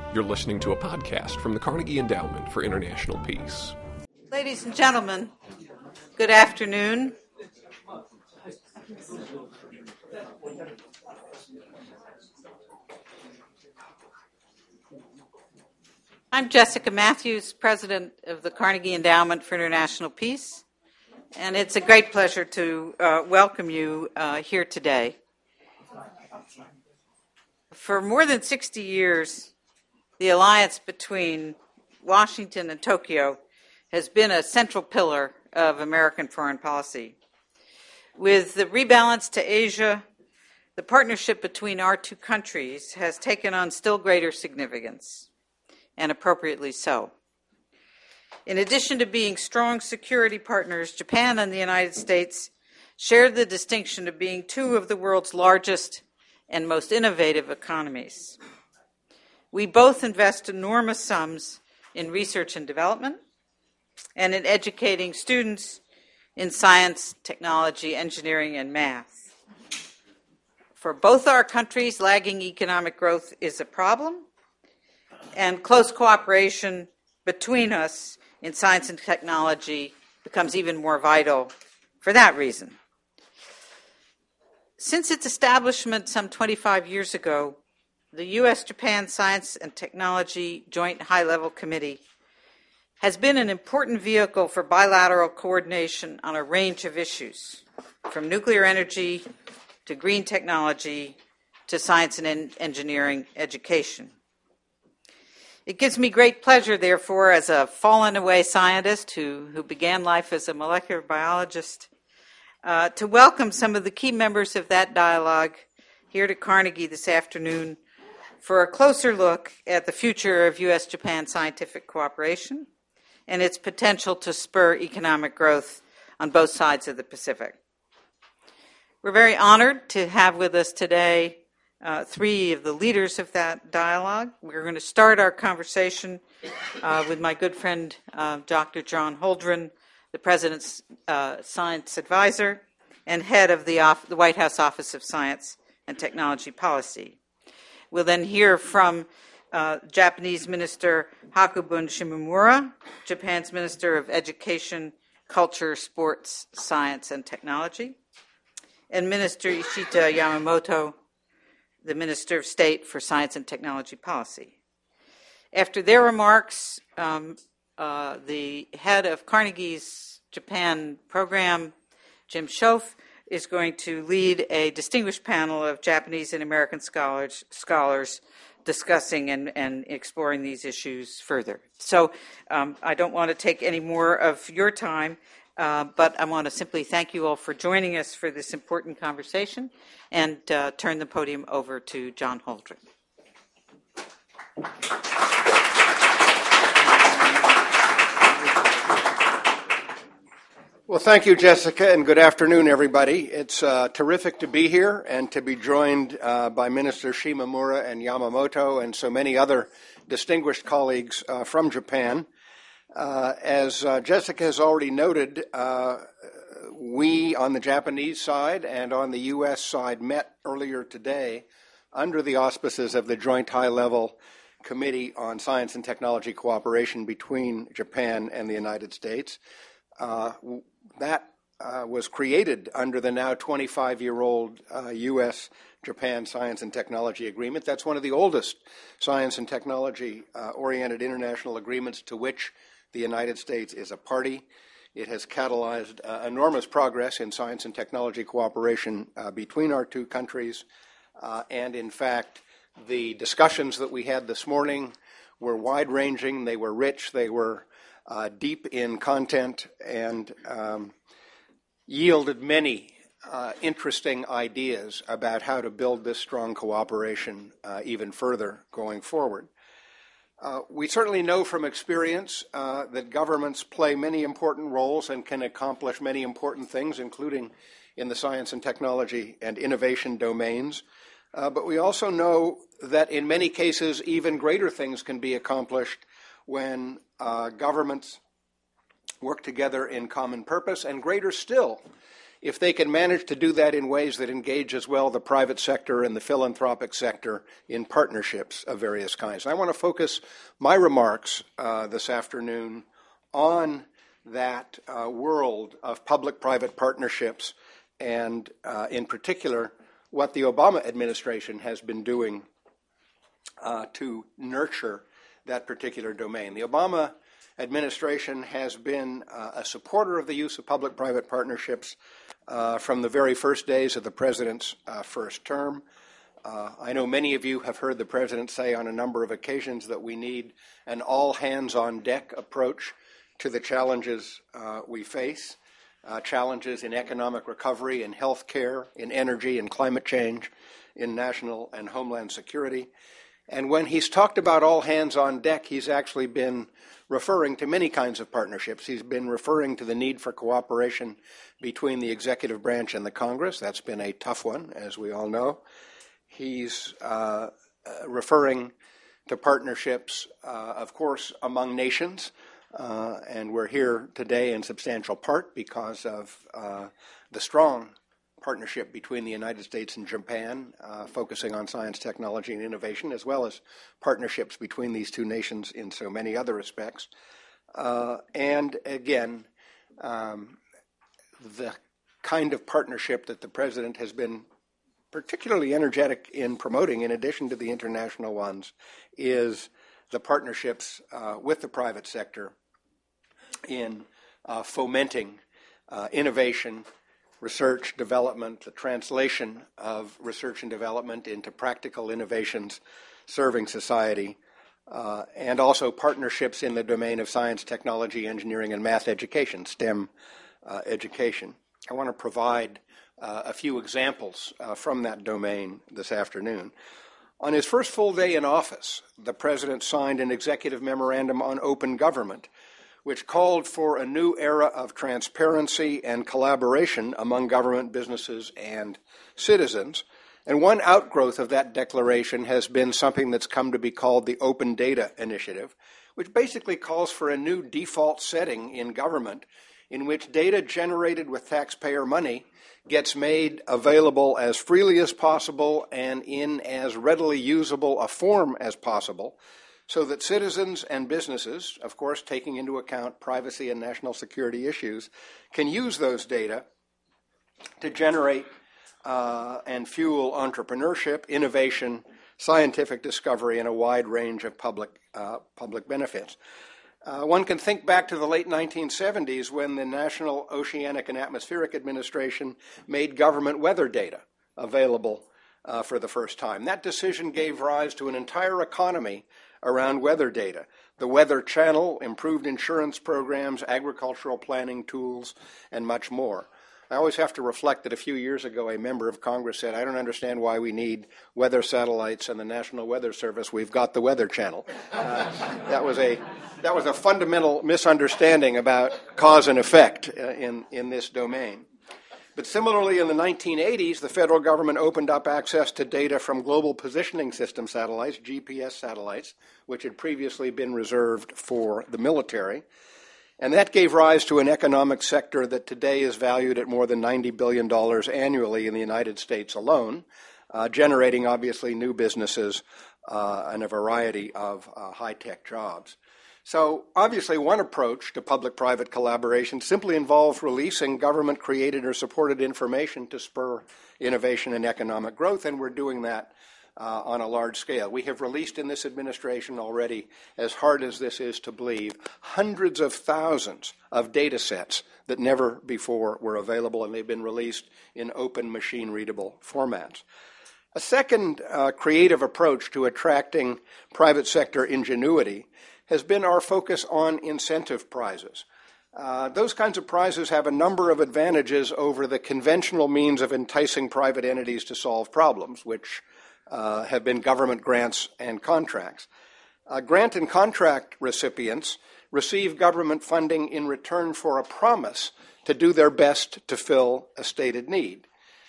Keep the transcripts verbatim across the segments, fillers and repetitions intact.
You're listening to a podcast from the Carnegie Endowment for International Peace. Ladies and gentlemen, good afternoon. I'm Jessica Matthews, President of the Carnegie Endowment for International Peace, and it's a great pleasure to uh, welcome you uh, here today. For more than sixty years, the alliance between Washington and Tokyo has been a central pillar of American foreign policy. With the rebalance to Asia, the partnership between our two countries has taken on still greater significance, and appropriately so. In addition to being strong security partners, Japan and the United States share the distinction of being two of the world's largest and most innovative economies. We both invest enormous sums in research and development and in educating students in science, technology, engineering, and math. For both our countries, lagging economic growth is a problem, and close cooperation between us in science and technology becomes even more vital for that reason. Since its establishment some twenty-five years ago, the U S Japan Science and Technology Joint High-Level Committee has been an important vehicle for bilateral coordination on a range of issues, from nuclear energy to green technology to science and en- engineering education. It gives me great pleasure, therefore, as a fallen-away scientist who, who began life as a molecular biologist, uh, to welcome some of the key members of that dialogue here to Carnegie this afternoon for a closer look at the future of U S Japan scientific cooperation and its potential to spur economic growth on both sides of the Pacific. We're very honored to have with us today uh, three of the leaders of that dialogue. We're going to start our conversation uh, with my good friend, uh, Doctor John Holdren, the President's uh, Science Advisor and head of the, off- the White House Office of Science and Technology Policy. We'll then hear from uh, Japanese Minister Hakuben Shimomura, Japan's Minister of Education, Culture, Sports, Science, and Technology, and Minister Ishita Yamamoto, the Minister of State for Science and Technology Policy. After their remarks, um, uh, the head of Carnegie's Japan program, Jim Shoaf, is going to lead a distinguished panel of Japanese and American scholars scholars discussing and, and exploring these issues further. So um, I don't want to take any more of your time, uh, but I want to simply thank you all for joining us for this important conversation and uh, turn the podium over to John Holdren. Well, thank you, Jessica, and good afternoon, everybody. It's uh, terrific to be here and to be joined uh, by Minister Shimomura and Yamamoto and so many other distinguished colleagues uh, from Japan. Uh, as uh, Jessica has already noted, uh, we on the Japanese side and on the U S side met earlier today under the auspices of the Joint High-Level Committee on Science and Technology Cooperation between Japan and the United States. Uh, that uh, was created under the now twenty-five-year-old uh, U S Japan Science and Technology Agreement. That's one of the oldest science and technology-oriented uh, international agreements to which the United States is a party. It has catalyzed uh, enormous progress in science and technology cooperation uh, between our two countries. Uh, and in fact, the discussions that we had this morning were wide-ranging, they were rich, they were Uh, deep in content, and um, yielded many uh, interesting ideas about how to build this strong cooperation uh, even further going forward. Uh, we certainly know from experience uh, that governments play many important roles and can accomplish many important things, including in the science and technology and innovation domains. Uh, but we also know that in many cases, even greater things can be accomplished when uh, governments work together in common purpose, and greater still if they can manage to do that in ways that engage as well the private sector and the philanthropic sector in partnerships of various kinds. And I want to focus my remarks uh, this afternoon on that uh, world of public-private partnerships and, uh, in particular, what the Obama administration has been doing uh, to nurture that particular domain. The Obama administration has been uh, a supporter of the use of public-private partnerships uh, from the very first days of the president's uh, first term. Uh, I know many of you have heard the president say on a number of occasions that we need an all-hands-on-deck approach to the challenges uh, we face, uh, challenges in economic recovery, in health care, in energy, in climate change, in national and homeland security. And when he's talked about all hands on deck, he's actually been referring to many kinds of partnerships. He's been referring to the need for cooperation between the executive branch and the Congress. That's been a tough one, as we all know. He's uh, uh, referring to partnerships, uh, of course, among nations. Uh, and we're here today in substantial part because of uh, the strong partnership between the United States and Japan, uh, focusing on science, technology, and innovation, as well as partnerships between these two nations in so many other respects. Uh, and again, um, the kind of partnership that the president has been particularly energetic in promoting, in addition to the international ones, is the partnerships uh, with the private sector in uh, fomenting uh, innovation, research, development, the translation of research and development into practical innovations serving society, uh, and also partnerships in the domain of science, technology, engineering, and math education, STEM uh, education. I want to provide uh, a few examples uh, from that domain this afternoon. On his first full day in office, the president signed an executive memorandum on open government, which called for a new era of transparency and collaboration among government, businesses, and citizens. And one outgrowth of that declaration has been something that's come to be called the Open Data Initiative, which basically calls for a new default setting in government in which data generated with taxpayer money gets made available as freely as possible and in as readily usable a form as possible, so that citizens and businesses, of course taking into account privacy and national security issues, can use those data to generate uh, and fuel entrepreneurship, innovation, scientific discovery, and a wide range of public, uh, public benefits. Uh, one can think back to the late nineteen seventies when the National Oceanic and Atmospheric Administration made government weather data available uh, for the first time. That decision gave rise to an entire economy around weather data. The Weather Channel, improved insurance programs, agricultural planning tools, and much more. I always have to reflect that a few years ago a member of Congress said, I don't understand why we need weather satellites and the National Weather Service. We've got the Weather Channel. Uh, that was a that was a fundamental misunderstanding about cause and effect uh, in, in this domain. But similarly, in the nineteen eighties, the federal government opened up access to data from Global Positioning System satellites, G P S satellites, which had previously been reserved for the military. And that gave rise to an economic sector that today is valued at more than ninety billion dollars annually in the United States alone, uh, generating obviously new businesses uh, and a variety of uh, high-tech jobs. So obviously one approach to public-private collaboration simply involves releasing government-created or supported information to spur innovation and economic growth, and we're doing that uh, on a large scale. We have released in this administration already, as hard as this is to believe, hundreds of thousands of data sets that never before were available, and they've been released in open, machine-readable formats. A second uh, creative approach to attracting private sector ingenuity has been our focus on incentive prizes. Uh, those kinds of prizes have a number of advantages over the conventional means of enticing private entities to solve problems, which uh, have been government grants and contracts. Uh, grant and contract recipients receive government funding in return for a promise to do their best to fill a stated need.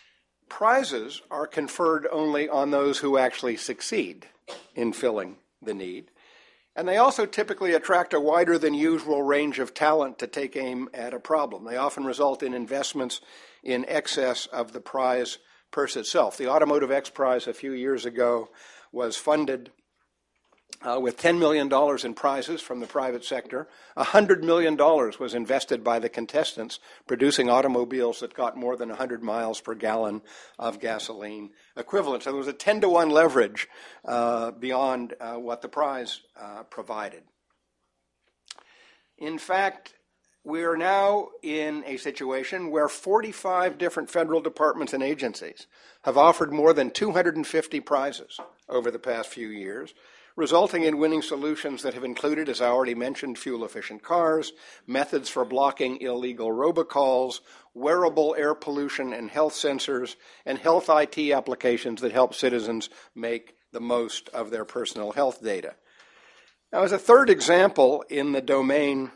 Prizes are conferred only on those who actually succeed in filling the need. And they also typically attract a wider than usual range of talent to take aim at a problem. They often result in investments in excess of the prize purse itself. The Automotive X Prize a few years ago was funded uh, with ten million dollars in prizes from the private sector. one hundred million dollars was invested by the contestants producing automobiles that got more than one hundred miles per gallon of gasoline equivalent. So there was a ten to one leverage uh, beyond uh, what the prize uh, provided. In fact, we are now in a situation where forty-five different federal departments and agencies have offered more than two hundred fifty prizes over the past few years, resulting in winning solutions that have included, as I already mentioned, fuel-efficient cars, methods for blocking illegal robocalls, wearable air pollution and health sensors, and health I T applications that help citizens make the most of their personal health data. Now, as a third example in the domain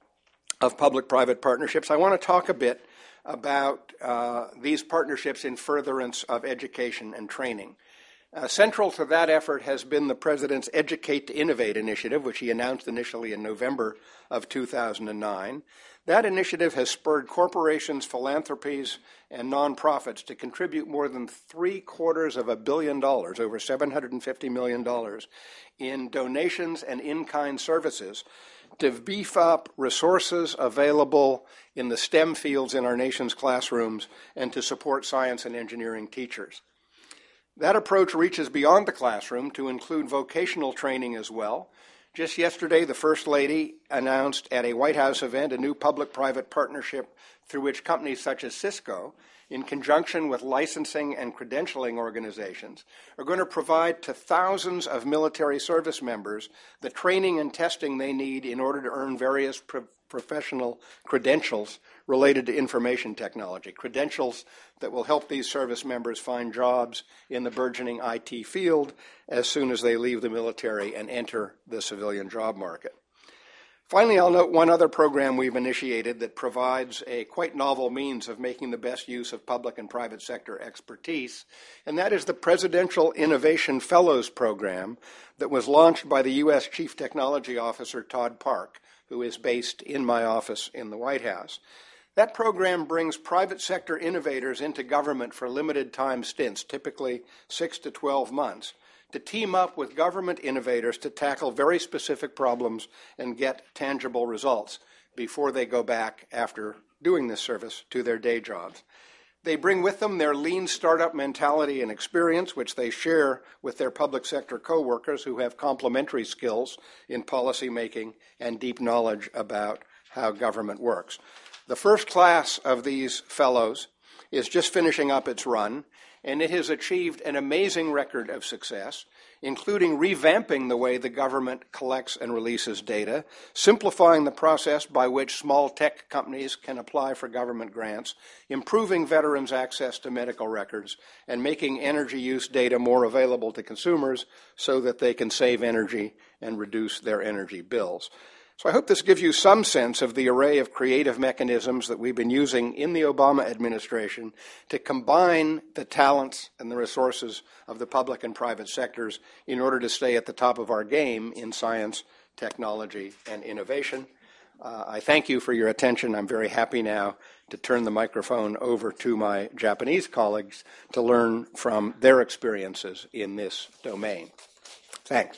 of public-private partnerships, I want to talk a bit about uh, these partnerships in furtherance of education and training. Uh, central to that effort has been the President's Educate to Innovate initiative, which he announced initially in November of two thousand nine. That initiative has spurred corporations, philanthropies, and nonprofits to contribute more than three quarters of a billion dollars, over seven hundred fifty million dollars, in donations and in-kind services to beef up resources available in the STEM fields in our nation's classrooms and to support science and engineering teachers. That approach reaches beyond the classroom to include vocational training as well. Just yesterday, the First Lady announced at a White House event a new public-private partnership through which companies such as Cisco, in conjunction with licensing and credentialing organizations, are going to provide to thousands of military service members the training and testing they need in order to earn various pro- professional credentials related to information technology, credentials that will help these service members find jobs in the burgeoning I T field as soon as they leave the military and enter the civilian job market. Finally, I'll note one other program we've initiated that provides a quite novel means of making the best use of public and private sector expertise, and that is the Presidential Innovation Fellows Program that was launched by the U S Chief Technology Officer Todd Park, who is based in my office in the White House. That program brings private sector innovators into government for limited time stints, typically six to twelve months, to team up with government innovators to tackle very specific problems and get tangible results before they go back after doing this service to their day jobs. They bring with them their lean startup mentality and experience, which they share with their public sector coworkers who have complementary skills in policy making and deep knowledge about how government works. The first class of these fellows is just finishing up its run, and it has achieved an amazing record of success, including revamping the way the government collects and releases data, simplifying the process by which small tech companies can apply for government grants, improving veterans' access to medical records, and making energy use data more available to consumers so that they can save energy and reduce their energy bills. So I hope this gives you some sense of the array of creative mechanisms that we've been using in the Obama administration to combine the talents and the resources of the public and private sectors in order to stay at the top of our game in science, technology, and innovation. Uh, I thank you for your attention. I'm very happy now to turn the microphone over to my Japanese colleagues to learn from their experiences in this domain. Thanks.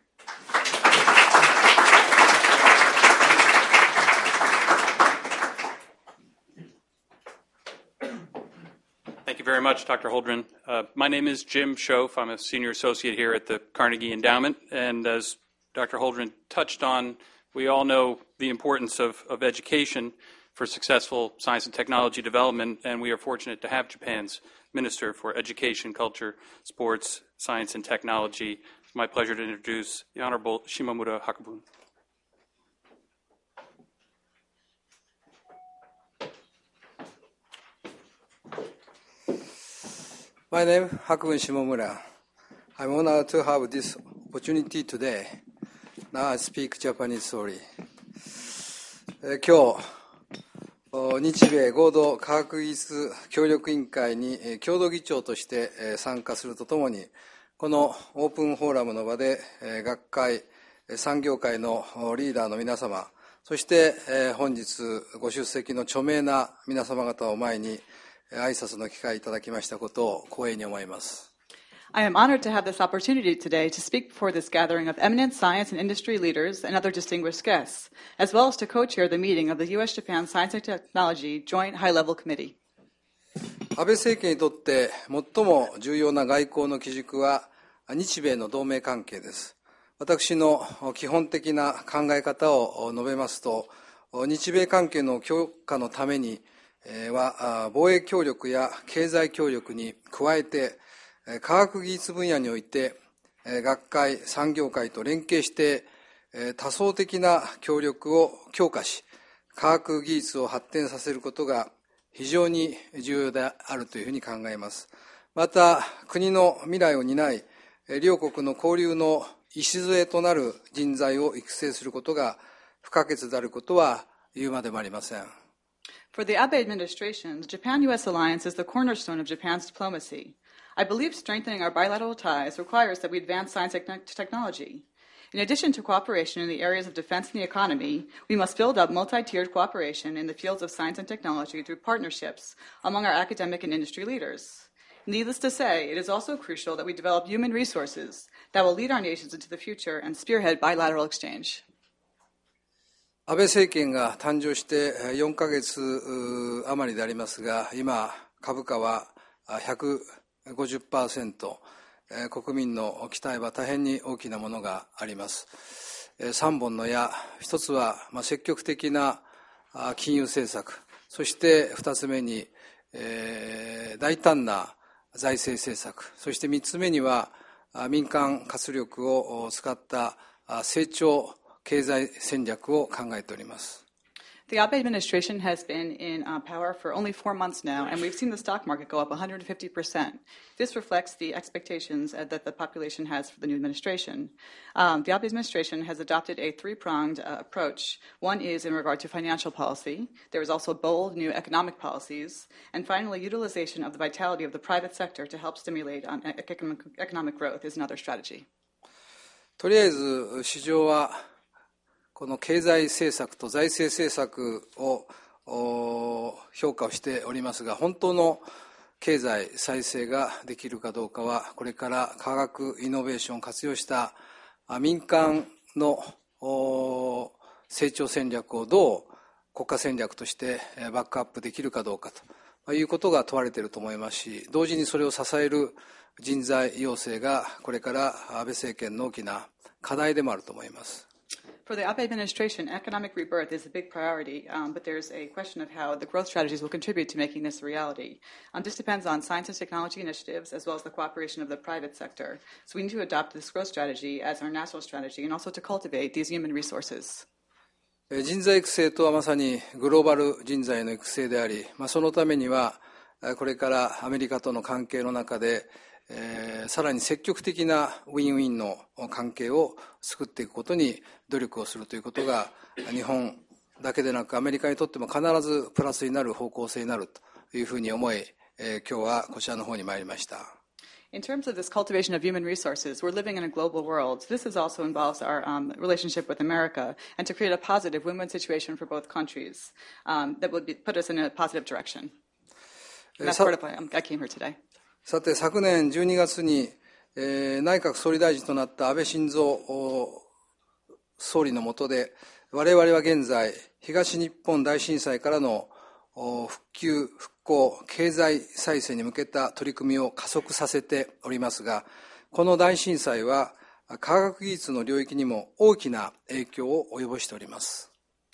Thank you very much, Doctor Holdren. Uh, my name is Jim Schoaf. I'm a senior associate here at the Carnegie Endowment. And as Doctor Holdren touched on, we all know the importance of, of education for successful science and technology development, and we are fortunate to have Japan's Minister for Education, Culture, Sports, Science, and Technology. It's my pleasure to introduce the Honorable Shimomura Hakubun. My name is Hakubun Shimomura. I'm honored to have this opportunity today. Now I speak Japanese sorry. えー、今日、日米合同科学技術協力委員会に、えー、共同議長として、えー、参加するとともに、このオープンフォーラムの場で、えー、学会、産業界のリーダーの皆様、そして、えー、本日ご出席の著名な皆様方を前に、 挨拶の機会いただきましたことを光栄に思います。 I am honored to have this opportunity today to speak before this gathering of eminent science and industry leaders and other distinguished guests, as well as to co-chair the meeting of the U S Japan Science and Technology Joint High-Level Committee. 安倍政権にとって最も重要な外交の基軸は日米の同盟関係です。私の基本的な考え方を述べますと、日米関係の強化のためには防衛協力や経済協力に加えて科学技術分野において学会、産業界と連携して多層的な協力を強化し、科学技術を発展させることが非常に重要であるというふうに考えます。また、国の未来を担い、両国の交流の礎となる人材を育成することが不可欠であることは言うまでもありません。 For the Abe administration, the Japan-U S alliance is the cornerstone of Japan's diplomacy. I believe strengthening our bilateral ties requires that we advance science and technology. In addition to cooperation in the areas of defense and the economy, we must build up multi-tiered cooperation in the fields of science and technology through partnerships among our academic and industry leaders. Needless to say, it is also crucial that we develop human resources that will lead our nations into the future and spearhead bilateral exchange. 安倍政権が誕生してよんかげつ余りでありますが、今、株価はひゃくごじゅっパーセント、国民の期待は大変に大きなものがあります。さんぼんの矢、一つは積極的な金融政策、そして二つ目に大胆な財政政策、そして三つ目には民間活力を使った成長経済戦略を考えております。 The Abe administration has been in uh, power for only four months now, and we've seen the stock market go up one hundred fifty percent. This reflects the expectations uh, that the population has for the new administration. Um, the Abe administration has adopted a three-pronged uh, approach. One is in regard to financial policy. There is also bold new economic policies. And finally, utilization of the vitality of the private sector to help stimulate um, economic, economic growth is another strategy. とりあえず市場はこの経済政策と財政政策を評価をしておりますが、本当の経済再生ができるかどうかは、これから科学イノベーションを活用した民間の成長戦略をどう国家戦略としてバックアップできるかどうかということが問われていると思いますし、同時にそれを支える人材養成がこれから安倍政権の大きな課題でもあると思います。 For the Abe administration, economic rebirth is a big priority, um, but there's a question of how the growth strategies will contribute to making this a reality. Um, this depends on science and technology initiatives as well as the cooperation of the private sector. So we need to adopt this growth strategy as our national strategy and also to cultivate these human resources. 人材育成とはまさにグローバル人材の育成であり、まあ、そのためにはこれからアメリカとの関係の中でえー、さらに積極的なウィンウィンの関係を作っていくことに努力をするということが日本だけでなくアメリカにとっても必ずプラスになる方向性になるというふうに思い、えー、今日はこちらの方に参りました。 In terms of this cultivation of human resources, we're living in a global world. This is also involves our um, relationship with America and to create a positive win-win situation for both countries um, that would be, put us in a positive direction. And that's part of why I came here today. さて、昨年じゅうにがつに、えー、内閣総理大臣となった安倍晋三総理の下で、我々は現在、東日本大震災からの復旧、復興、経済再生に向けた取り組みを加速させておりますが、この大震災は科学技術の領域にも大きな影響を及ぼしております。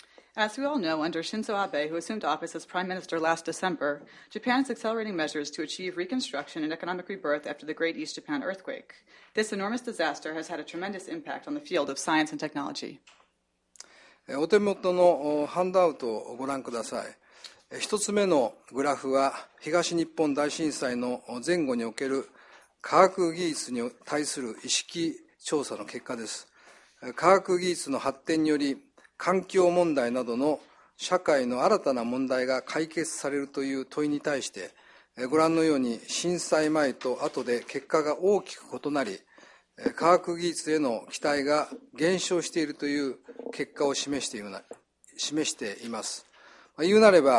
As we all know, under Shinzo Abe, who assumed office as Prime Minister last December, Japan is accelerating measures to achieve reconstruction and economic rebirth after the Great East Japan earthquake. This enormous disaster has had a tremendous impact on the field of science and technology. お手元のハンドアウトをご覧ください。一つ目のグラフは東日本大震災の前後における科学技術に対する意識調査の結果です。科学技術の発展により環境問題などの社会の新たな問題が解決されるという問いに対して、ご覧のように震災前と後で結果が大きく異なり、科学技術への期待が減少しているという結果を示しているな、示しています。言うなれば、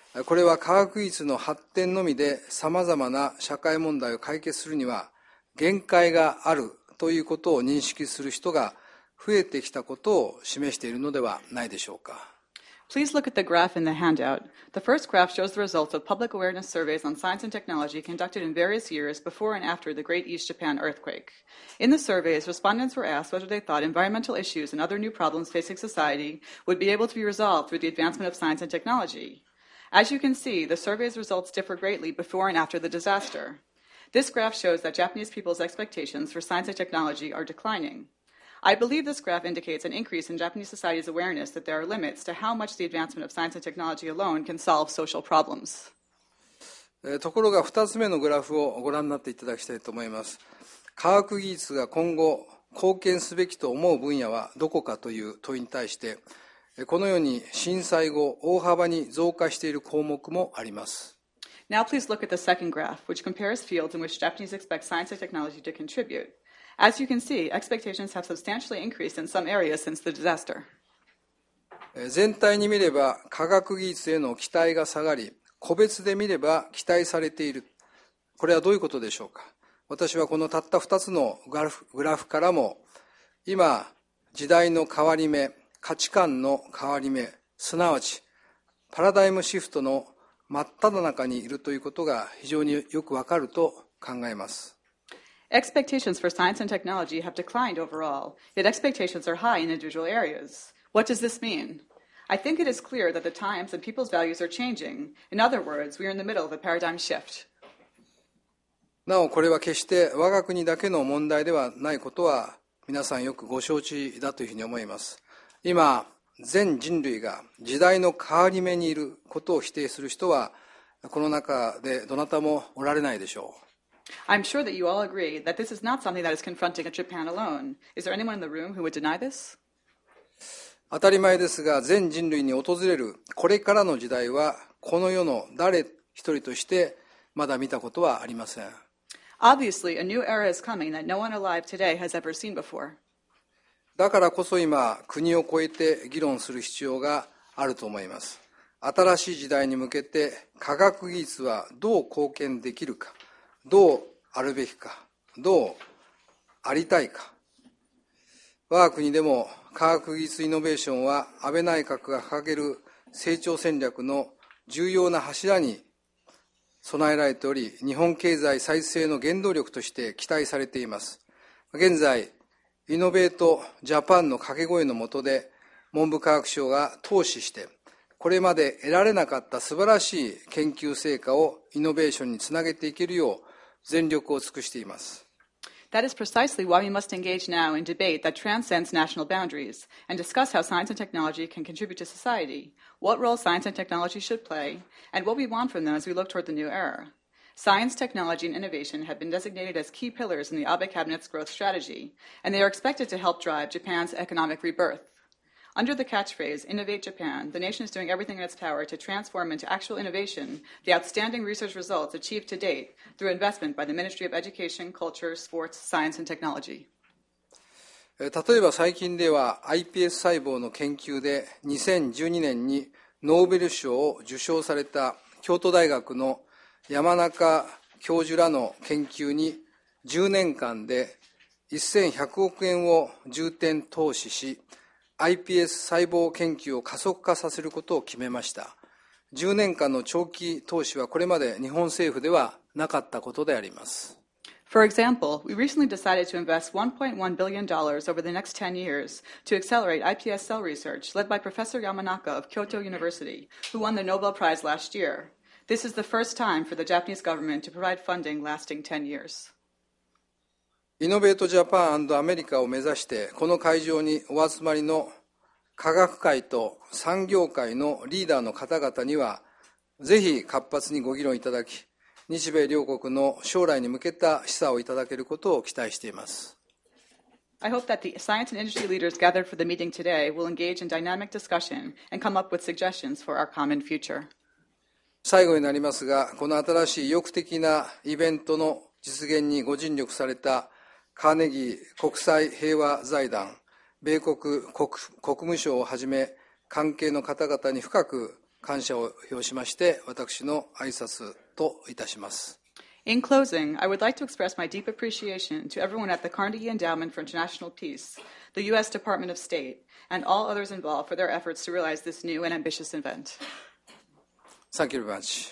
これは科学技術の発展のみで様々な社会問題を解決するには限界があるということを認識する人が増えてきたことを示しているのではないでしょうか。 Please look at the graph in the handout. The first graph shows the results of public awareness surveys on science and technology conducted in various years before and after the Great East Japan earthquake. In the surveys, respondents were asked whether they thought environmental issues and other new problems facing society would be able to be resolved through the advancement of science and technology. As you can see, the survey's results differ greatly before and after the disaster. This graph shows that Japanese people's expectations for science and technology are declining. I believe this graph indicates an increase in Japanese society's awareness that there are limits to how much the advancement of science and technology alone can solve social problems. ところがふたつめのグラフをご覧になっていただきたいと思います。科学技術が今後貢献すべきと思う分野はどこかという問いに対して、このように震災後大幅に増加している項目もあります。 Now please look at the second graph, which compares fields in which Japanese expect science and technology to contribute. As you can see, expectations have substantially increased in some areas since the disaster. 全体に見れば科学技術への期待が下がり、個別で見れば期待されている。これはどういうことでしょうか。私はこのたったふたつのグラフ、グラフからも、今、時代の変わり目、価値観の変わり目、すなわちパラダイムシフトの真っ只中にいるということが非常によくわかると考えます。 Expectations for science and technology have declined overall, yet expectations are high in individual areas. What does this mean? I think it is clear that the times and people's values are changing. In other words, we are in the middle of a paradigm shift. なお、これは決して我が国だけの問題ではないことは皆さんよくご承知だというふうに思います。今、全人類が時代の変わり目にいることを否定する人はこの中でどなたもおられないでしょう。 I'm sure that you all agree that this is not something that is confronting Japan alone. Is there anyone in the room who would deny this? 当たり前ですが、全人類に訪れるこれからの時代は、この世の誰一人としてまだ見たことはありません。 Obviously, a new era is coming that no one alive today has ever seen before. だからこそ今、国を越えて議論する必要があると思います。新しい時代に向けて科学技術はどう貢献できるか、どうあるべきか、どうありたいか。我が国でも科学技術イノベーションは安倍内閣が掲げる成長戦略の重要な柱に備えられており、日本経済再生の原動力として期待されています。現在、イノベートジャパンの掛け声の下で文部科学省が投資して、これまで得られなかった素晴らしい研究成果をイノベーションにつなげていけるよう全力を尽くしています。 That is precisely why we must engage now in debate that transcends national boundaries and discuss how science and technology can contribute to society, what role science and technology should play, and what we want from them as we look toward the new era. Science, technology, and innovation have been designated as key pillars in the Abe Cabinet's growth strategy, and they are expected to help drive Japan's economic rebirth. Under the catchphrase, Innovate Japan, the nation is doing everything in its power to transform into actual innovation the outstanding research results achieved to date through investment by the Ministry of Education, Culture, Sports, Science, and Technology. 例えば最近では アイピーエス 細胞の研究でにせんじゅうにねんにノーベル賞を受賞された京都大学の山中教授らの研究にじゅうねんかんでせんひゃくおくえんを重点投資し、アイピーエス 細胞研究を加速化させることを決めました。じゅうねんかんの長期投資はこれまで日本政府ではなかったことであります。 For example, we recently decided to invest one point one billion dollars over the next ten years to accelerate I P S cell research led by Professor Yamanaka of Kyoto University, who won the Nobel Prize last year. This is the first time for the Japanese government to provide funding lasting ten years. イノベートジャパン&アメリカを目指してこの会場にお集まりの科学界と産業界のリーダーの方々にはぜひ活発にご議論いただき、日米両国の将来に向けた示唆をいただけることを期待しています。 I hope that the science and industry leaders gathered for the meeting today will engage in dynamic discussion and come up with suggestions for our common future. 最後になりますが、この新しい意欲的なイベントの実現にご尽力されたカーネギー国際平和財団、米国 国, 国務省をはじめ関係の方々に深く感謝を表しまして、私の挨拶といたします。 In closing, I would like to express my deep appreciation to everyone at the Carnegie Endowment for International Peace, the U S Department of State, and all others involved for their efforts to realize this new and ambitious event. Thank you very much.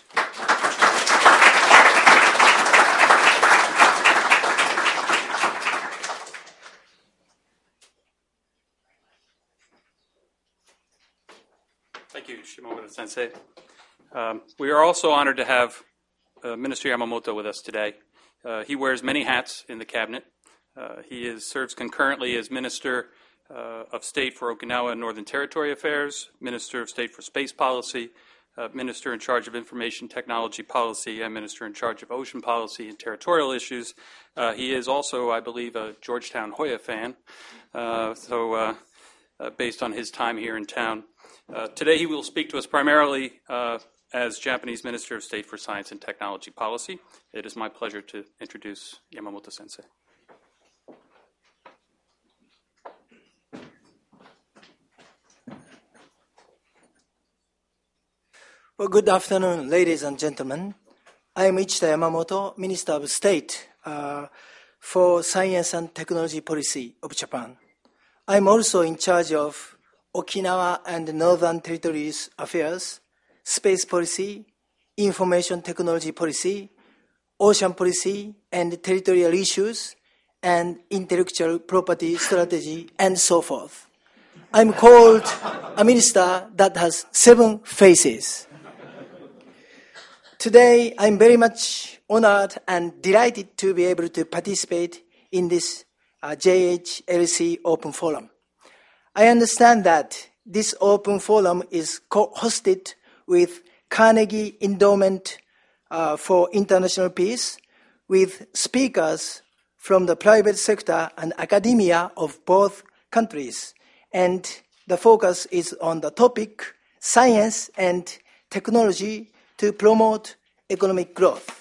Thank you, Shimomura-sensei. Um, we are also honored to have uh, Minister Yamamoto with us today. Uh, he wears many hats in the cabinet. Uh, he is, serves concurrently as Minister uh, of State for Okinawa and Northern Territory Affairs, Minister of State for Space Policy, uh, Minister in charge of Information Technology Policy, and Minister in charge of Ocean Policy and Territorial Issues. Uh, he is also, I believe, a Georgetown Hoya fan, uh, so uh, uh, based on his time here in town. Uh, today he will speak to us primarily uh, as Japanese Minister of State for Science and Technology Policy. It is my pleasure to introduce Yamamoto-sensei. Well, good afternoon, ladies and gentlemen. I am Ichita Yamamoto, Minister of State uh, for Science and Technology Policy of Japan. I am also in charge of Okinawa and Northern Territories Affairs, Space Policy, Information Technology Policy, Ocean Policy and Territorial Issues, and Intellectual Property Strategy, and so forth. I'm called a minister that has seven faces. Today, I'm very much honored and delighted to be able to participate in this uh, J H L C Open Forum. I understand that this open forum is co-hosted with Carnegie Endowment uh, for International Peace, with speakers from the private sector and academia of both countries. And the focus is on the topic, science and technology to promote economic growth.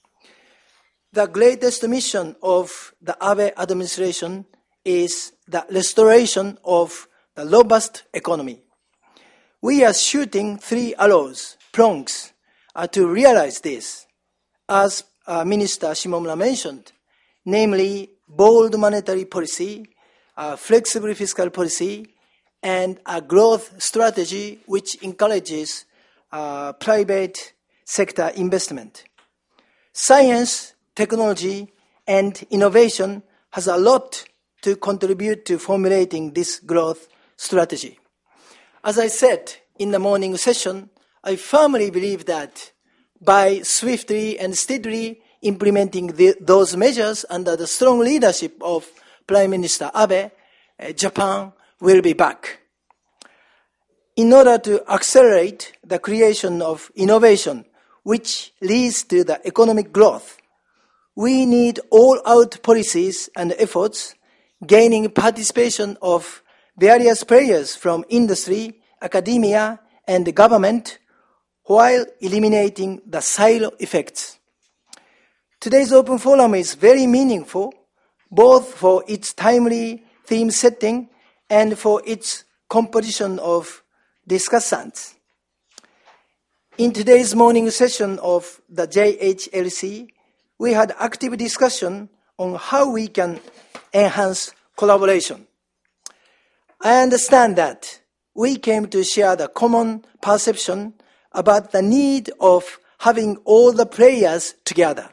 The greatest mission of the Abe administration is the restoration of the robust economy. We are shooting three arrows, prongs, uh, to realize this, as uh, Minister Shimomura mentioned, namely bold monetary policy, uh, flexible fiscal policy, and a growth strategy which encourages uh, private sector investment. Science, technology, and innovation has a lot to contribute to formulating this growth strategy. As I said in the morning session, I firmly believe that by swiftly and steadily implementing the, those measures under the strong leadership of Prime Minister Abe, uh, Japan will be back. In order to accelerate the creation of innovation, which leads to the economic growth, we need all-out policies and efforts gaining participation of various players from industry, academia, and the government, while eliminating the silo effects. Today's open forum is very meaningful, both for its timely theme setting and for its composition of discussants. In today's morning session of the J H L C, we had active discussion on how we can enhance collaboration. I understand that we came to share the common perception about the need of having all the players together.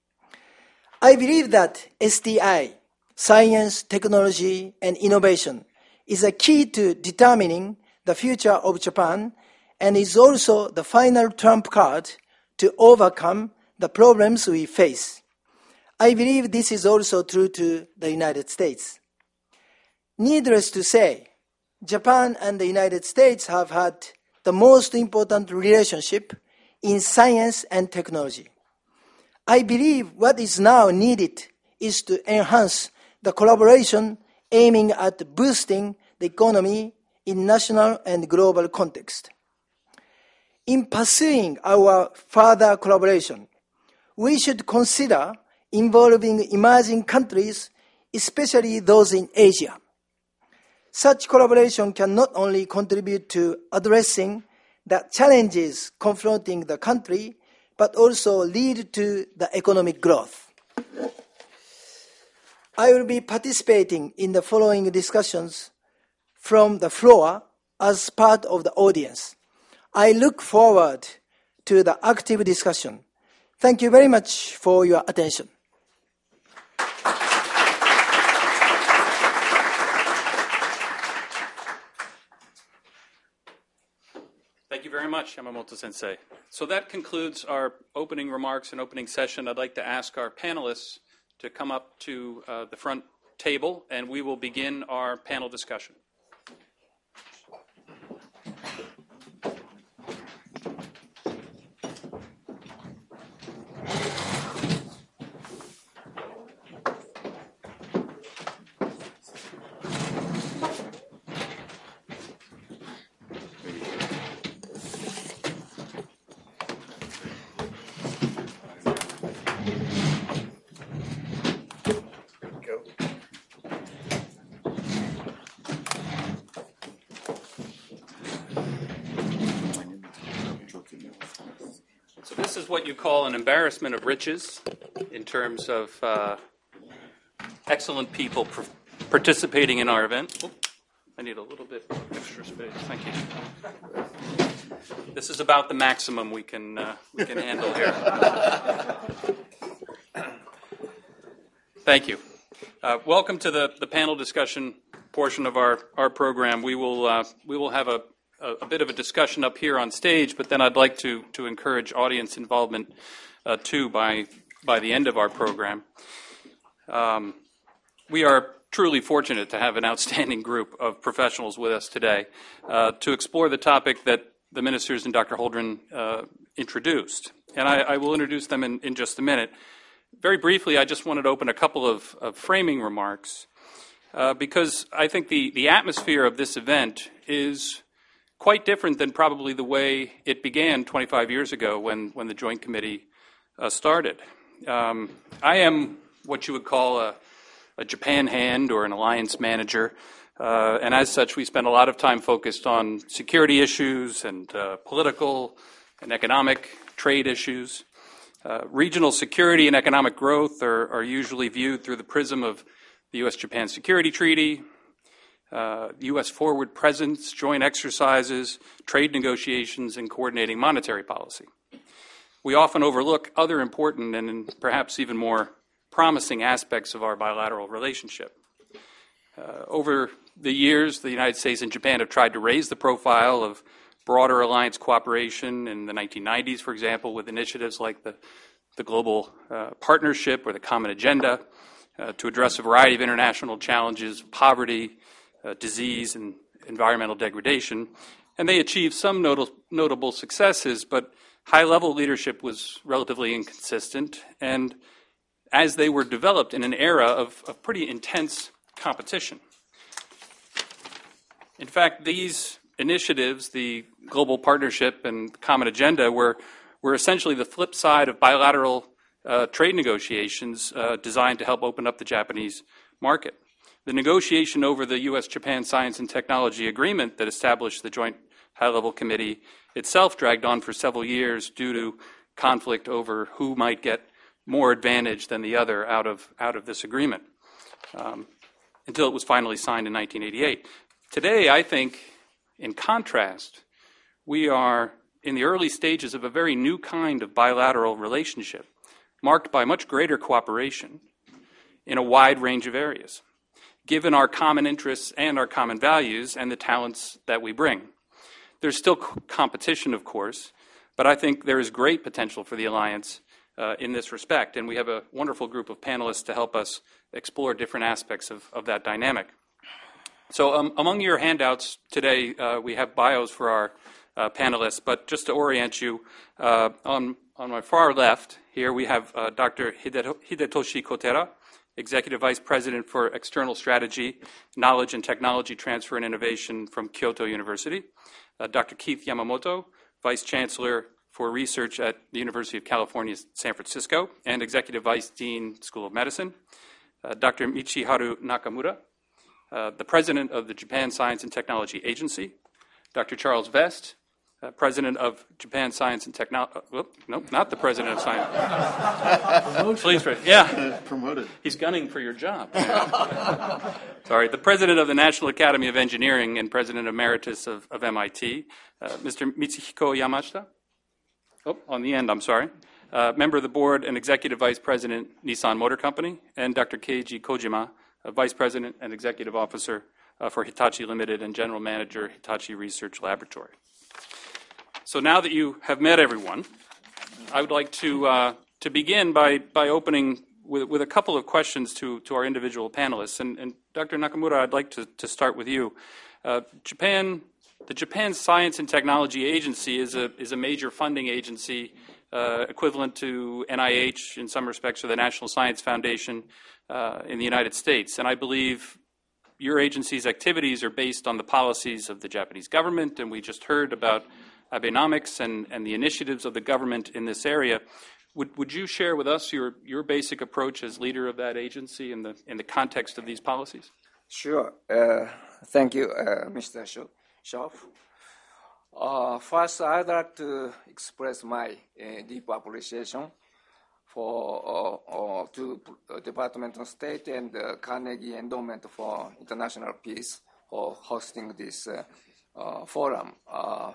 I believe that S T I, science, technology, and innovation, is a key to determining the future of Japan and is also the final trump card to overcome the problems we face. I believe this is also true to the United States. Needless to say, Japan and the United States have had the most important relationship in science and technology. I believe what is now needed is to enhance the collaboration aiming at boosting the economy in national and global context. In pursuing our further collaboration, we should consider involving emerging countries, especially those in Asia. Such collaboration can not only contribute to addressing the challenges confronting the country, but also lead to the economic growth. I will be participating in the following discussions from the floor as part of the audience. I look forward to the active discussion. Thank you very much for your attention. Thank you very much, Yamamoto-sensei. So that concludes our opening remarks and opening session. I'd like to ask our panelists to come up to uh, the front table, and we will begin our panel discussion. This is what you call an embarrassment of riches in terms of uh, excellent people pr- participating in our event. Oh, I need a little bit extra space. Thank you. This is about the maximum we can uh, we can handle here. Thank you. Uh, welcome to the, the panel discussion portion of our, our program. We will uh, we will have a a bit of a discussion up here on stage, but then I'd like to to encourage audience involvement uh, too by by the end of our program. Um, we are truly fortunate to have an outstanding group of professionals with us today uh, to explore the topic that the ministers and Doctor Holdren uh, introduced. And I, I will introduce them in, in just a minute. Very briefly, I just wanted to open a couple of, of framing remarks uh, because I think the, the atmosphere of this event is quite different than probably the way it began twenty-five years ago when, when the Joint Committee uh, started. Um, I am what you would call a, a Japan hand or an alliance manager, uh, and as such we spend a lot of time focused on security issues and uh, political and economic trade issues. Uh, regional security and economic growth are, are usually viewed through the prism of the U S Japan Security Treaty, Uh, U S forward presence, joint exercises, trade negotiations, and coordinating monetary policy. We often overlook other important and perhaps even more promising aspects of our bilateral relationship. Uh, over the years, the United States and Japan have tried to raise the profile of broader alliance cooperation in the nineteen nineties, for example, with initiatives like the, the Global uh, Partnership or the Common Agenda uh, to address a variety of international challenges, poverty, Uh, disease and environmental degradation, and they achieved some not- notable successes, but high-level leadership was relatively inconsistent, and as they were developed in an era of, of pretty intense competition. In fact, these initiatives, the Global Partnership and Common Agenda, were, were essentially the flip side of bilateral uh, trade negotiations uh, designed to help open up the Japanese market. The negotiation over the U S Japan Science and Technology Agreement that established the Joint High-Level Committee itself dragged on for several years due to conflict over who might get more advantage than the other out of, out of this agreement, um, until it was finally signed in nineteen eighty-eight. Today, I think, in contrast, we are in the early stages of a very new kind of bilateral relationship, marked by much greater cooperation in a wide range of areas, given our common interests and our common values and the talents that we bring. There's still c- competition, of course, but I think there is great potential for the alliance uh, in this respect, and we have a wonderful group of panelists to help us explore different aspects of, of that dynamic. So um, among your handouts today, uh, we have bios for our uh, panelists, but just to orient you, uh, on, on my far left here we have uh, Doctor Hide- Hidetoshi Kotera, Executive Vice President for External Strategy, Knowledge and Technology Transfer and Innovation from Kyoto University. Uh, Doctor Keith Yamamoto, Vice Chancellor for Research at the University of California, San Francisco, and Executive Vice Dean, School of Medicine. Uh, Doctor Michiharu Nakamura, uh, the President of the Japan Science and Technology Agency. Doctor Charles Vest, uh, President of Japan Science and Technology. Uh, nope, not the President of Science. Please, yeah. Promoted. He's gunning for your job. Sorry, the President of the National Academy of Engineering and President Emeritus of, of M I T, uh, Mister Mitsuhiko Yamashita. Oh, on the end, I'm sorry. Uh, member of the board and Executive Vice President, Nissan Motor Company, and Doctor Keiji Kojima, uh, Vice President and Executive Officer uh, for Hitachi Limited and General Manager, Hitachi Research Laboratory. So now that you have met everyone, I would like to uh, to begin by by opening with, with a couple of questions to, to our individual panelists. And, and Doctor Nakamura, I'd like to, to start with you. Uh, Japan, the Japan Science and Technology Agency is a is a major funding agency, Uh, equivalent to N I H in some respects, or the National Science Foundation uh, in the United States. And I believe your agency's activities are based on the policies of the Japanese government, and we just heard about Abenomics and, and the initiatives of the government in this area. Would, would you share with us your, your basic approach as leader of that agency in the, in the context of these policies? Sure. Uh, thank you, uh, Mister Schoff. Uh, first, I'd like to express my uh, deep appreciation for uh, uh, to uh, Department of State and uh, Carnegie Endowment for International Peace for hosting this uh, uh, forum. Uh,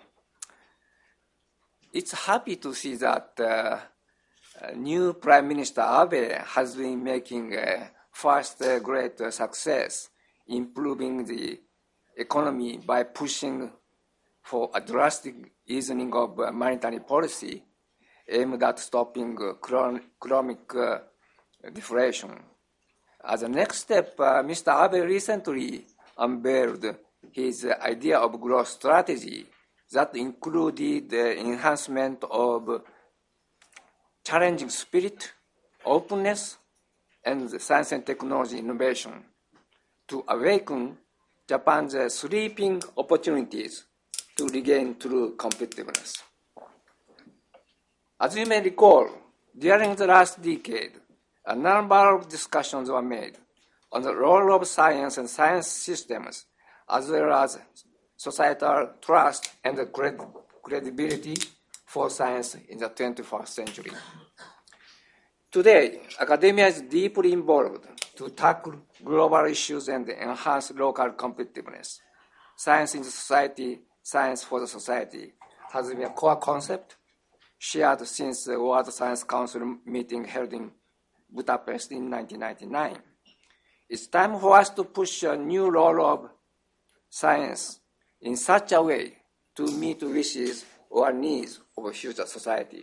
it's happy to see that uh, uh, new Prime Minister Abe has been making uh, first uh, great uh, success improving the economy by pushing for a drastic easing of uh, monetary policy aimed at stopping uh, economic uh, deflation. As a next step, uh, Mister Abe recently unveiled his uh, idea of growth strategy that included the enhancement of challenging spirit, openness, and science and technology innovation to awaken Japan's uh, sleeping opportunities to regain true competitiveness. As you may recall, during the last decade, a number of discussions were made on the role of science and science systems, as well as societal trust and the cred- credibility for science in the twenty-first century. Today, academia is deeply involved to tackle global issues and enhance local competitiveness. Science in the society, science for the society has been a core concept shared since the World Science Council meeting held in Budapest in nineteen ninety-nine. It's time for us to push a new role of science in such a way to meet wishes or needs of a future society.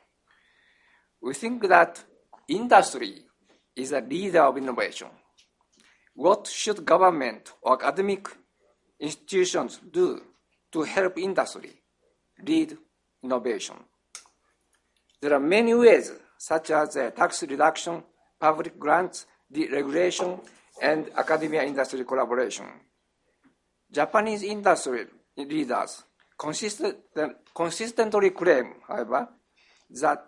We think that industry is a leader of innovation. What should government or academic institutions do to help industry lead innovation? There are many ways, such as uh, tax reduction, public grants, deregulation, and academia-industry collaboration. Japanese industry leaders consistent, consistently claim, however, that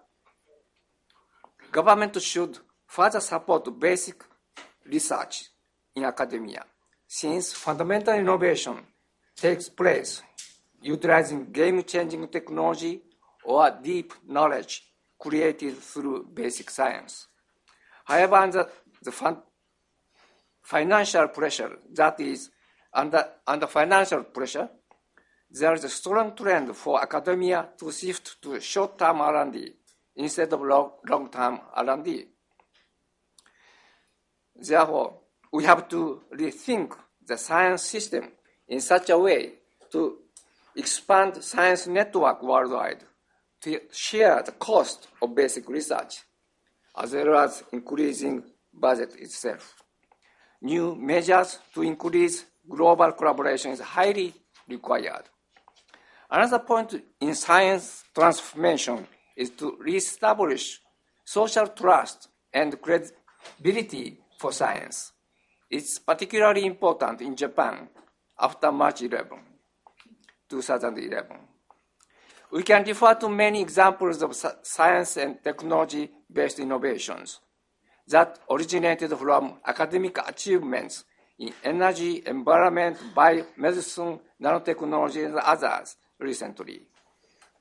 government should further support basic research in academia, since fundamental innovation takes place utilizing game-changing technology or deep knowledge created through basic science. However, under the fun- financial pressure, that is, under, under financial pressure, there is a strong trend for academia to shift to short-term R and D instead of long, long-term R and D. Therefore, we have to rethink the science system in such a way to expand science network worldwide to share the cost of basic research, as well as increasing budget itself. New measures to increase global collaboration is highly required. Another point in science transformation is to reestablish social trust and credibility for science. It's particularly important in Japan after March eleventh, twenty eleven. We can refer to many examples of science and technology-based innovations that originated from academic achievements in energy, environment, biomedicine, nanotechnology, and others recently.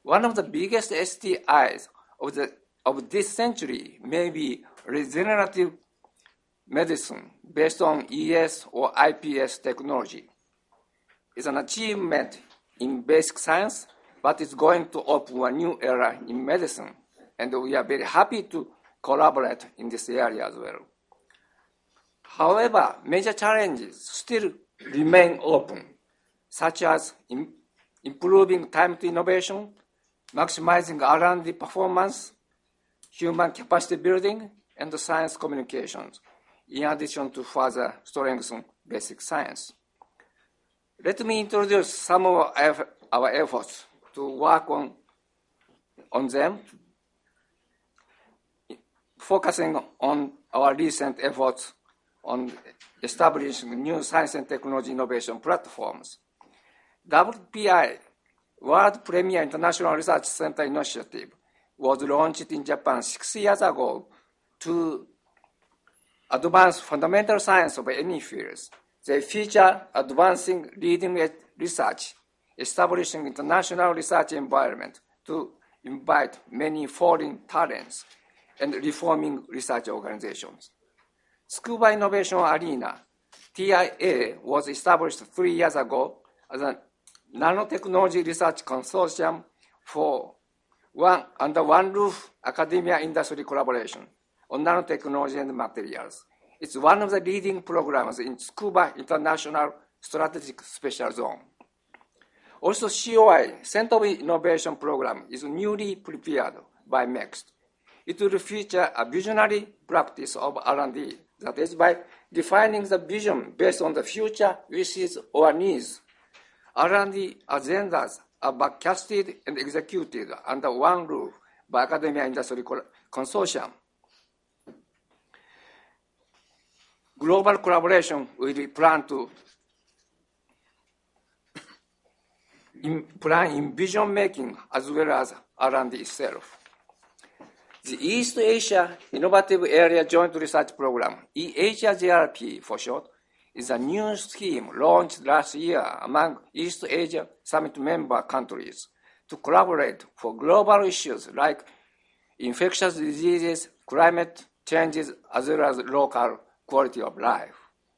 One of the biggest S T Is of, the, of this century may be regenerative medicine based on E S or I P S technology. It's an achievement in basic science, but it's going to open a new era in medicine, and we are very happy to collaborate in this area as well. However, major challenges still remain open, such as in improving time to innovation, maximizing R and D performance, human capacity building, and science communications, in addition to further strengthen basic science. Let me introduce some of our efforts to work on, on them, focusing on our recent efforts on establishing new science and technology innovation platforms. W P I, World Premier International Research Center Initiative, was launched in Japan six years ago to advance fundamental science of any fields. They feature advancing leading-edge research, establishing international research environment to invite many foreign talents, and reforming research organizations. Tsukuba Innovation Arena, T I A, was established three years ago as a nanotechnology research consortium for one under one roof academia-industry collaboration on nanotechnology and materials. It's one of the leading programs in Tsukuba International Strategic Special Zone. Also, C O I, Center of Innovation Program, is newly prepared by M E X T. It will feature a visionary practice of R and D, that is, by defining the vision based on the future wishes or needs. R and D agendas are backcasted and executed under one roof by academia industry consortium. Global collaboration will be planned to in, plan in vision making as well as R and D itself. The East Asia Innovative Area Joint Research Program, E Asia J R P for short, is a new scheme launched last year among East Asia Summit member countries to collaborate for global issues like infectious diseases, climate changes, as well as local quality of life.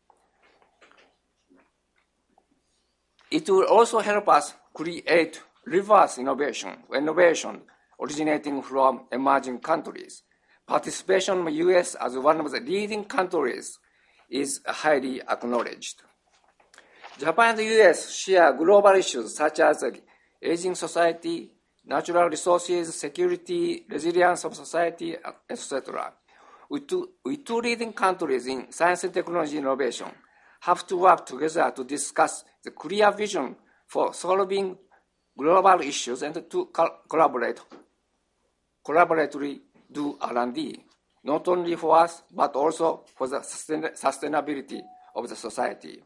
It will also help us create reverse innovation, innovation originating from emerging countries. Participation of the U S as one of the leading countries is highly acknowledged. Japan and the U S share global issues such as aging society, natural resources, security, resilience of society, et cetera. We two, we two leading countries in science and technology innovation have to work together to discuss the clear vision for solving global issues and to co- collaborate, collaboratively do R and D, not only for us, but also for the sustain- sustainability of the society.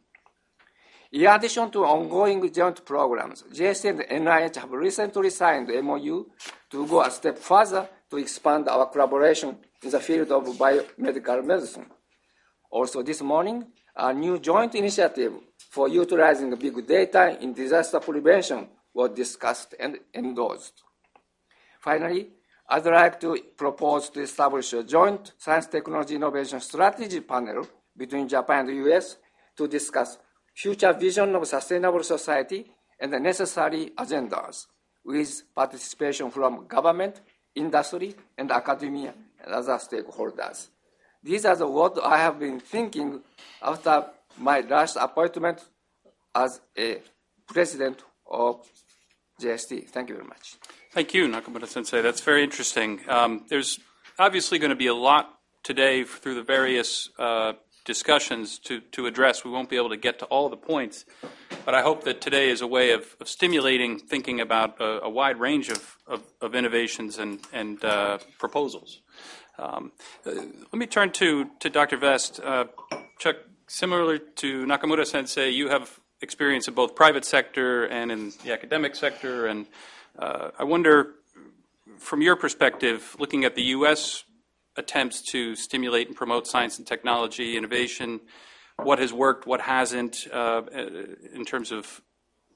In addition to ongoing joint programs, J S T and N I H have recently signed the M O U to go a step further to expand our collaboration in the field of biomedical medicine. Also this morning, a new joint initiative for utilizing big data in disaster prevention was discussed and endorsed. Finally, I'd like to propose to establish a joint science technology innovation strategy panel between Japan and the U S to discuss future vision of sustainable society and the necessary agendas with participation from government, industry, and academia and other stakeholders. These are the what I have been thinking after my last appointment as a president of J S T. Thank you very much. Thank you, Nakamura-sensei. That's very interesting. Um, there's obviously going to be a lot today through the various uh, discussions to, to address. We won't be able to get to all of the points, but I hope that today is a way of, of stimulating thinking about a, a wide range of, of, of innovations and, and uh, proposals. Um, uh, let me turn to, to Doctor Vest. Uh, Chuck, similar to Nakamura-sensei, you have experience in both private sector and in the academic sector, and uh, I wonder, from your perspective, looking at the U S attempts to stimulate and promote science and technology innovation, what has worked, what hasn't, uh, in terms of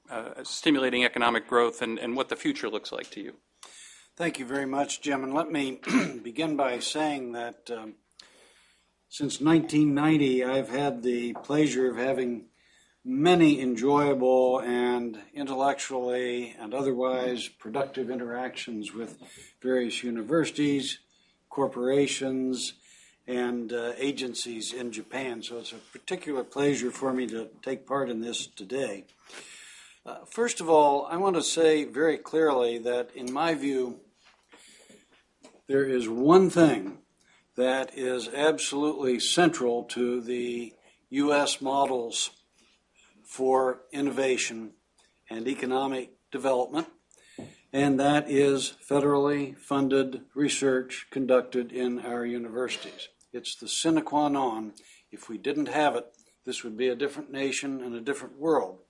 uh, stimulating economic growth and, and what the future looks like to you. Thank you very much, Jim. And let me begin by saying that um, since nineteen ninety, I've had the pleasure of having many enjoyable and intellectually and otherwise productive interactions with various universities, corporations, and uh, agencies in Japan. So it's a particular pleasure for me to take part in this today. Uh, first of all, I want to say very clearly that, in my view, there is one thing that is absolutely central to the U S models for innovation and economic development, and that is federally funded research conducted in our universities. It's the sine qua non. If we didn't have it, this would be a different nation and a different world.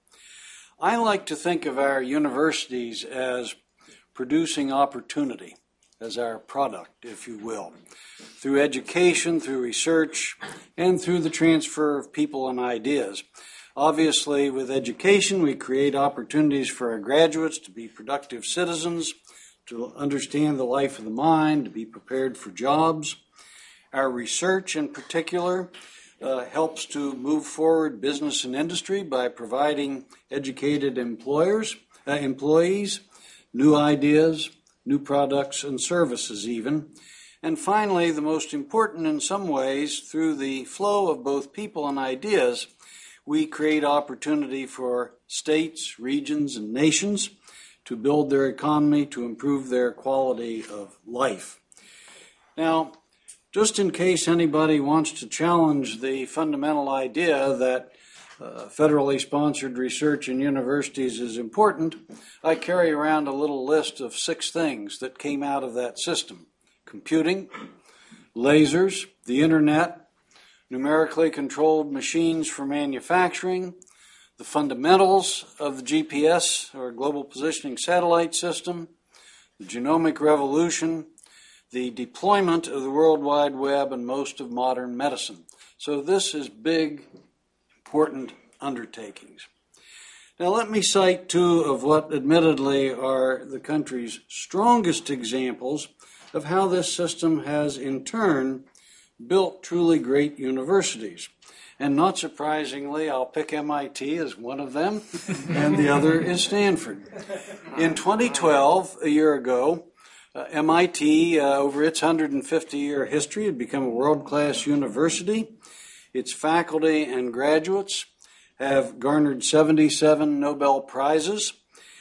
I like to think of our universities as producing opportunity, as our product, if you will, through education, through research, and through the transfer of people and ideas. Obviously, with education, we create opportunities for our graduates to be productive citizens, to understand the life of the mind, to be prepared for jobs. Our research, in particular, uh, helps to move forward business and industry by providing educated employers, uh, employees, new ideas, new products and services even. And finally, the most important in some ways, through the flow of both people and ideas, we create opportunity for states, regions, and nations to build their economy, to improve their quality of life. Now, just in case anybody wants to challenge the fundamental idea that uh, federally sponsored research in universities is important, I carry around a little list of six things that came out of that system: computing, lasers, the internet, numerically controlled machines for manufacturing, the fundamentals of the G P S, or Global Positioning Satellite System, the genomic revolution, the deployment of the World Wide Web, and most of modern medicine. So this is big, important undertakings. Now let me cite two of what admittedly are the country's strongest examples of how this system has in turn built truly great universities. And not surprisingly, I'll pick M I T as one of them, and the other is Stanford. In twenty twelve, a year ago, uh, M I T, uh, over its one hundred fifty year history, had become a world-class university. Its faculty and graduates have garnered seventy-seven Nobel Prizes,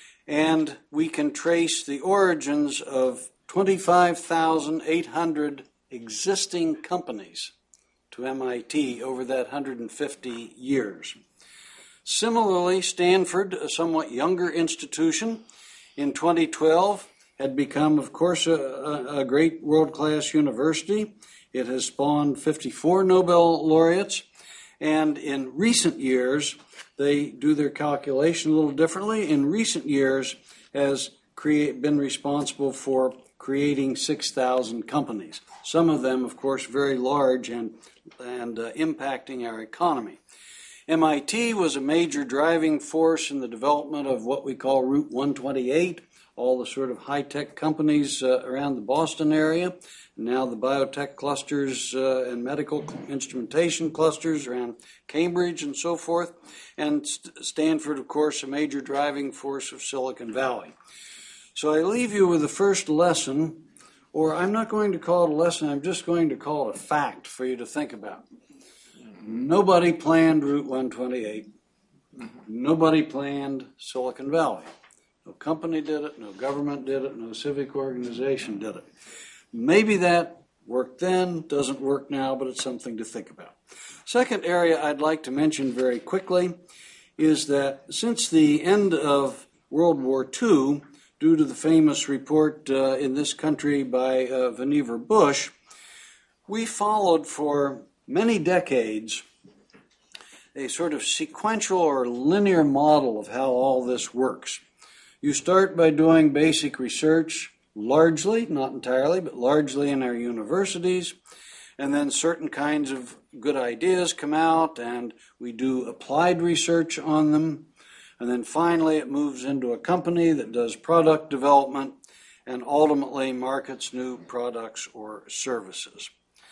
and we can trace the origins of twenty-five thousand eight hundred existing companies to M I T over that one hundred fifty years. Similarly, Stanford, a somewhat younger institution, in twenty twelve had become, of course, a, a great world-class university. It has spawned fifty-four Nobel laureates, and in recent years, they do their calculation a little differently. In recent years, has create, been responsible for creating six thousand companies. Some of them, of course, very large and, and uh, impacting our economy. M I T was a major driving force in the development of what we call Route one twenty-eight, all the sort of high-tech companies uh, around the Boston area, now the biotech clusters uh, and medical instrumentation clusters around Cambridge and so forth, and St- Stanford, of course, a major driving force of Silicon Valley. So I leave you with the first lesson, or I'm not going to call it a lesson, I'm just going to call it a fact for you to think about. Nobody planned Route one twenty-eight. Nobody planned Silicon Valley. No company did it, no government did it, no civic organization did it. Maybe that worked then, doesn't work now, but it's something to think about. Second area I'd like to mention very quickly is that since the end of World War Two, due to the famous report uh, in this country by uh, Vannevar Bush, we followed for many decades a sort of sequential or linear model of how all this works. You start by doing basic research, largely, not entirely, but largely in our universities, and then certain kinds of good ideas come out, and we do applied research on them. And then finally, it moves into a company that does product development and ultimately markets new products or services.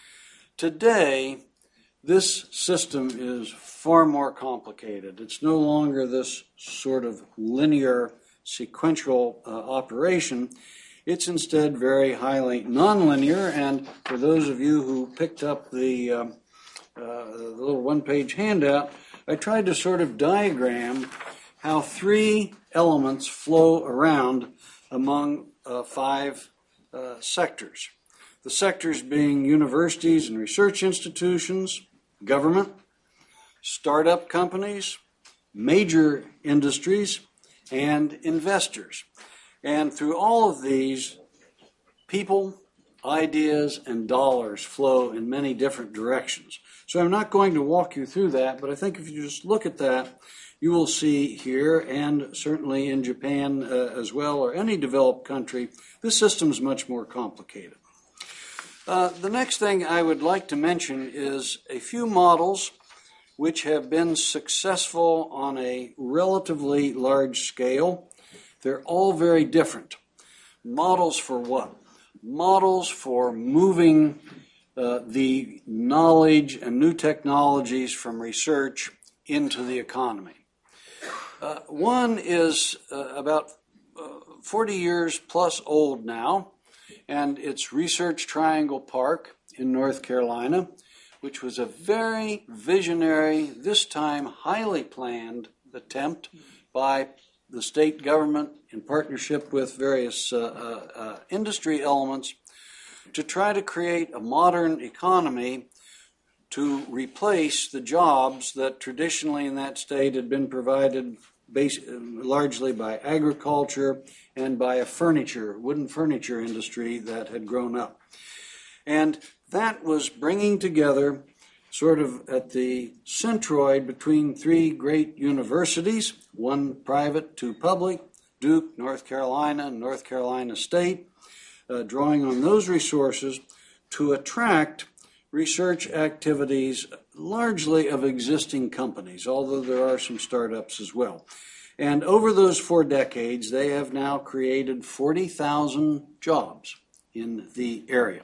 Today, this system is far more complicated. It's no longer this sort of linear, sequential uh, operation. It's instead very highly nonlinear, and for those of you who picked up the, um, uh, the little one-page handout, I tried to sort of diagram how three elements flow around among uh, five uh, sectors. The sectors being universities and research institutions, government, startup companies, major industries, and investors. And through all of these, people, ideas, and dollars flow in many different directions. So I'm not going to walk you through that, but I think if you just look at that, you will see here, and certainly in Japan uh, as well, or any developed country, this system is much more complicated. Uh, the next thing I would like to mention is a few models which have been successful on a relatively large scale. They're all very different. Models for what? Models for moving uh, the knowledge and new technologies from research into the economy. Uh, one is uh, about uh, forty years plus old now, and it's Research Triangle Park in North Carolina, which was a very visionary, this time highly planned attempt by the state government in partnership with various uh, uh, uh, industry elements to try to create a modern economy to replace the jobs that traditionally in that state had been provided base, largely by agriculture and by a furniture, wooden furniture industry that had grown up. And that was bringing together, sort of at the centroid between three great universities, one private, two public, Duke, North Carolina, and North Carolina State, uh, drawing on those resources to attract research activities largely of existing companies, although there are some startups as well. And over those four decades, they have now created forty thousand jobs in the area.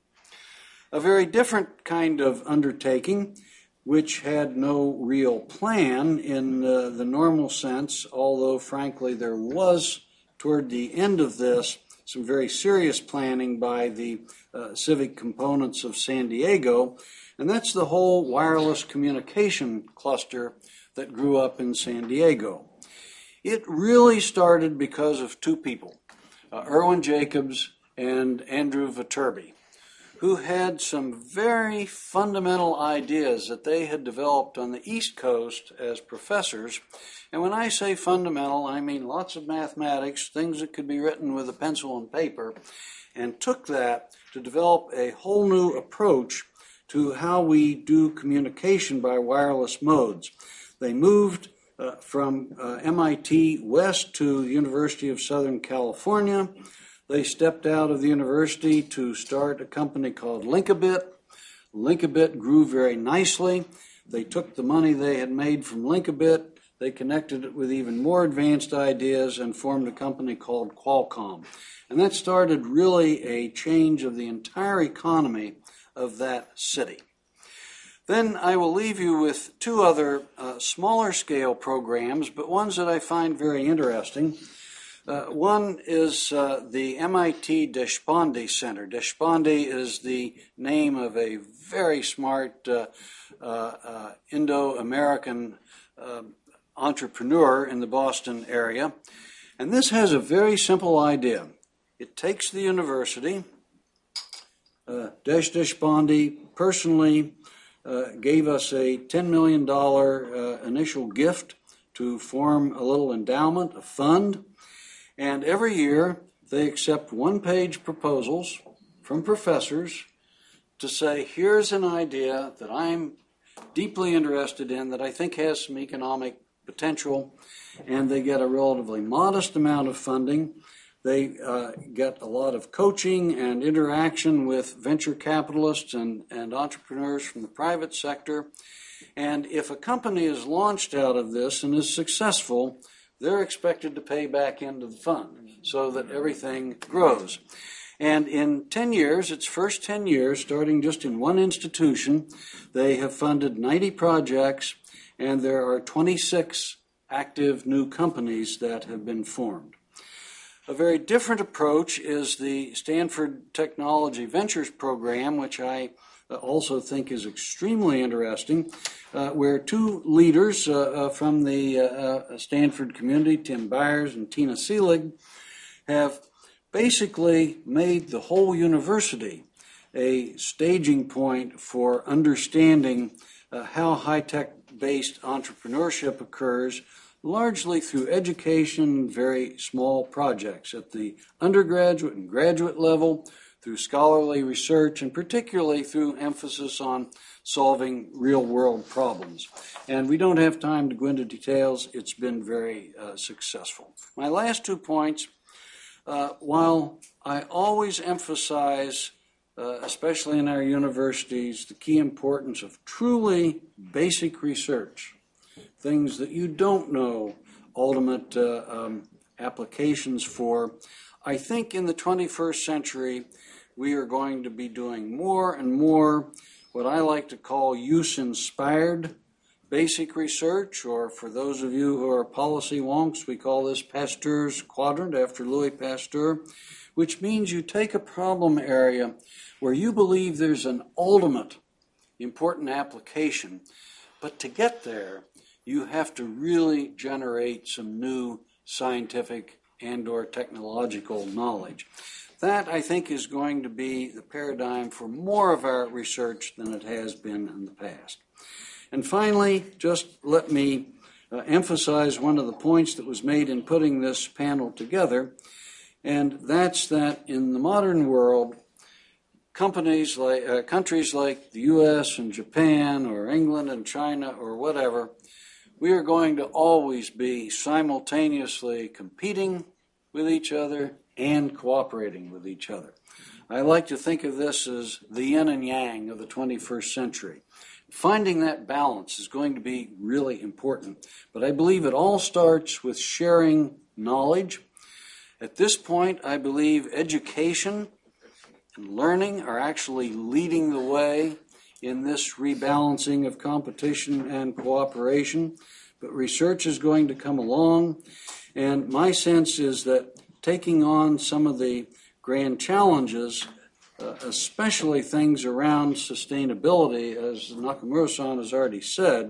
A very different kind of undertaking, which had no real plan in uh, the normal sense, although frankly there was, toward the end of this, some very serious planning by the uh, civic components of San Diego, and that's the whole wireless communication cluster that grew up in San Diego. It really started because of two people, uh, Irwin Jacobs and Andrew Viterbi, who had some very fundamental ideas that they had developed on the East Coast as professors. And when I say fundamental, I mean lots of mathematics, things that could be written with a pencil and paper, and took that to develop a whole new approach to how we do communication by wireless modes. They moved uh, from uh, M I T West to the University of Southern California. They stepped out of the university to start a company called Linkabit. Linkabit grew very nicely. They took the money they had made from Linkabit, they connected it with even more advanced ideas and formed a company called Qualcomm. And that started really a change of the entire economy of that city. Then I will leave you with two other uh, smaller scale programs, but ones that I find very interesting. Uh, one is uh, the M I T Deshpande Center. Deshpande is the name of a very smart uh, uh, uh, Indo-American uh, entrepreneur in the Boston area. And this has a very simple idea. It takes the university. Uh, Desh Deshpande personally uh, gave us a ten million dollars uh, initial gift to form a little endowment, a fund. And every year, they accept one-page proposals from professors to say, here's an idea that I'm deeply interested in, that I think has some economic potential, and they get a relatively modest amount of funding. They uh, get a lot of coaching and interaction with venture capitalists and, and entrepreneurs from the private sector. And if a company is launched out of this and is successful, they're expected to pay back into the fund so that everything grows. And in ten years, its first ten years, starting just in one institution, they have funded ninety projects, and there are twenty-six active new companies that have been formed. A very different approach is the Stanford Technology Ventures Program, which I also think is extremely interesting, uh, where two leaders uh, uh, from the uh, Stanford community, Tim Byers and Tina Seelig, have basically made the whole university a staging point for understanding uh, how high-tech-based entrepreneurship occurs, largely through education and very small projects at the undergraduate and graduate level, through scholarly research, and particularly through emphasis on solving real-world problems. And we don't have time to go into details. It's been very uh, successful. My last two points, uh, while I always emphasize, uh, especially in our universities, the key importance of truly basic research, things that you don't know ultimate uh, um, applications for, I think in the twenty-first century, we are going to be doing more and more what I like to call use-inspired basic research, or for those of you who are policy wonks, we call this Pasteur's quadrant after Louis Pasteur, which means you take a problem area where you believe there's an ultimate important application, but to get there, you have to really generate some new scientific and or technological knowledge. That, I think, is going to be the paradigm for more of our research than it has been in the past. And finally, just let me uh, emphasize one of the points that was made in putting this panel together, and that's that in the modern world, companies like uh, countries like the U S and Japan or England and China or whatever, we are going to always be simultaneously competing with each other and cooperating with each other. I like to think of this as the yin and yang of the twenty-first century. Finding that balance is going to be really important, but I believe it all starts with sharing knowledge. At this point, I believe education and learning are actually leading the way in this rebalancing of competition and cooperation, but research is going to come along, and my sense is that taking on some of the grand challenges, uh, especially things around sustainability, as Nakamura-san has already said,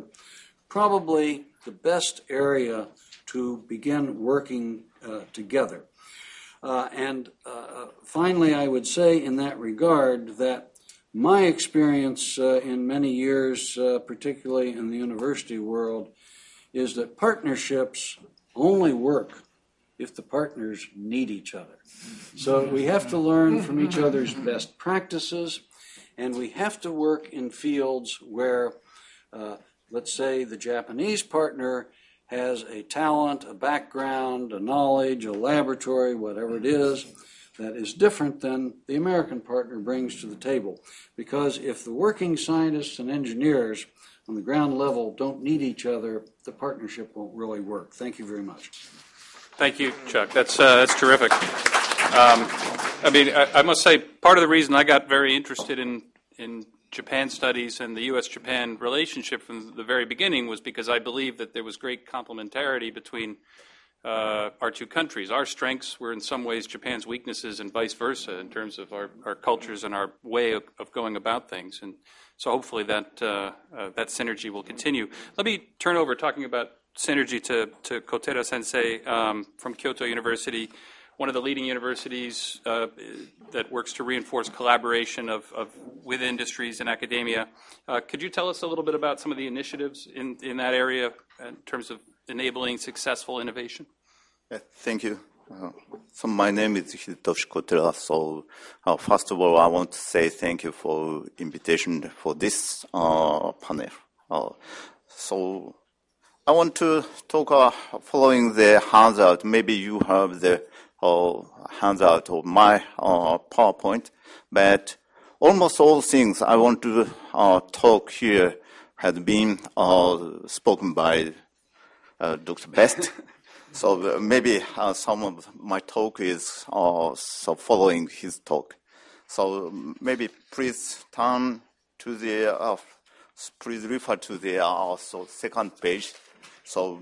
probably the best area to begin working uh, together. Uh, and uh, finally, I would say in that regard that my experience uh, in many years, uh, particularly in the university world, is that partnerships only work if the partners need each other. So we have to learn from each other's best practices, and we have to work in fields where, uh, let's say, the Japanese partner has a talent, a background, a knowledge, a laboratory, whatever it is, that is different than the American partner brings to the table. Because if the working scientists and engineers on the ground level don't need each other, the partnership won't really work. Thank you very much. Thank you, Chuck. That's uh, that's terrific. Um, I mean, I, I must say, part of the reason I got very interested in, in Japan studies and the U S Japan relationship from the very beginning was because I believed that there was great complementarity between uh, our two countries. Our strengths were in some ways Japan's weaknesses and vice versa in terms of our, our cultures and our way of, of going about things. And so hopefully that, uh, uh, that synergy will continue. Let me turn over talking about synergy to, to Kotera Sensei um, from Kyoto University, one of the leading universities uh, that works to reinforce collaboration of, of with industries and academia. Uh, could you tell us a little bit about some of the initiatives in, in that area in terms of enabling successful innovation? Yeah, thank you. Uh, so my name is Hidetoshi Kotera. So uh, first of all, I want to say thank you for invitation for this uh, panel. Uh, so I want to talk uh, following the handout. Maybe you have the uh, handout of my uh, PowerPoint, but almost all things I want to uh, talk here has been uh, spoken by uh, Doctor Best. So uh, maybe uh, some of my talk is uh, so following his talk. So maybe please turn to the, uh, please refer to the uh, so second page. So,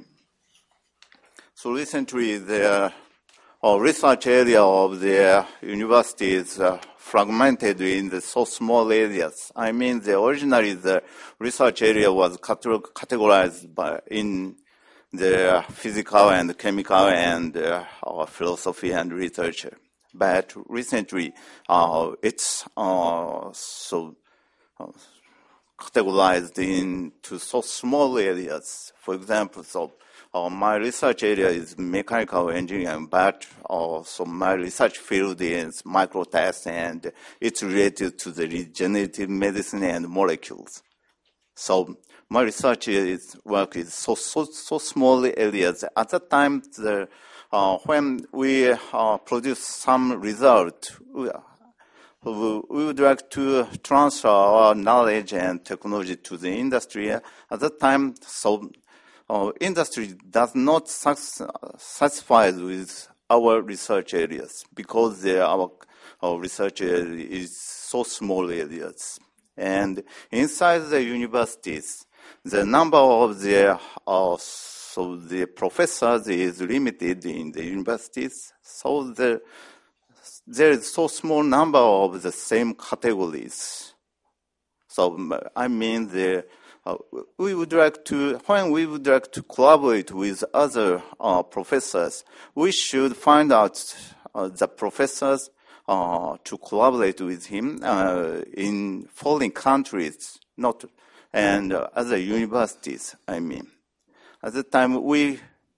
so recently the uh, research area of the university is uh, fragmented in the so small areas. I mean, the originally the research area was categorized by in the physical and chemical and uh, uh, philosophy and research. But recently, uh, it's uh, so uh, categorized into so small areas. For example, so uh, my research area is mechanical engineering, but also my research field is microtests, and it's related to the regenerative medicine and molecules. So my research is, work is so, so, so small areas. At that time, the, uh, when we uh, produce some result, we, we would like to transfer our knowledge and technology to the industry. At that time, so uh, industry does not satisfy with our research areas because they, our, our research area is so small areas. And inside the universities, the number of the uh, so the professors is limited in the universities. So the, there is so small number of the same categories. So I mean, the uh, we would like to when we would like to collaborate with other uh, professors, we should find out uh, the professors. Uh, to collaborate with him uh, in foreign countries, not and uh, other universities. I mean, at the time we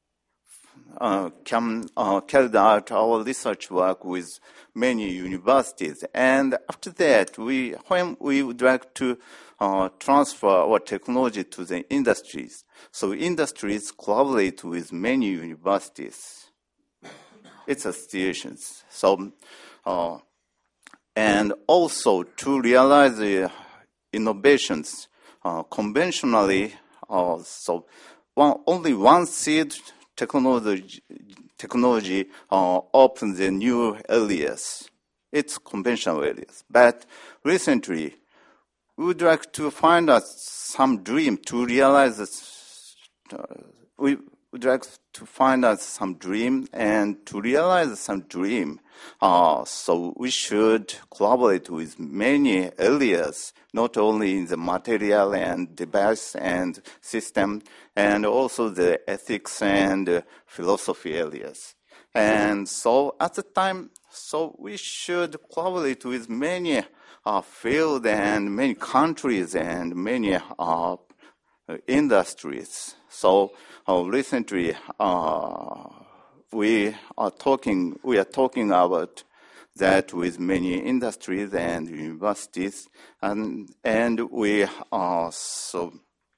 uh, can uh, carry out our research work with many universities, and after that, we when we would like to uh, transfer our technology to the industries, so industries collaborate with many universities. It's a situation. So. Uh, and also to realize the innovations uh, conventionally, uh, so one, only one seed technology, technology uh, opens the new areas. It's conventional areas. But recently, we would like to find out some dream to realize this. Uh, we would like to find out some dream and to realize some dream. Uh, so we should collaborate with many areas, not only in the material and device and system, and also the ethics and uh, philosophy areas. And so at the time, so we should collaborate with many uh, fields and many countries and many uh, industries. So uh, recently, uh, we are talking. We are talking about that with many industries and universities, and and we also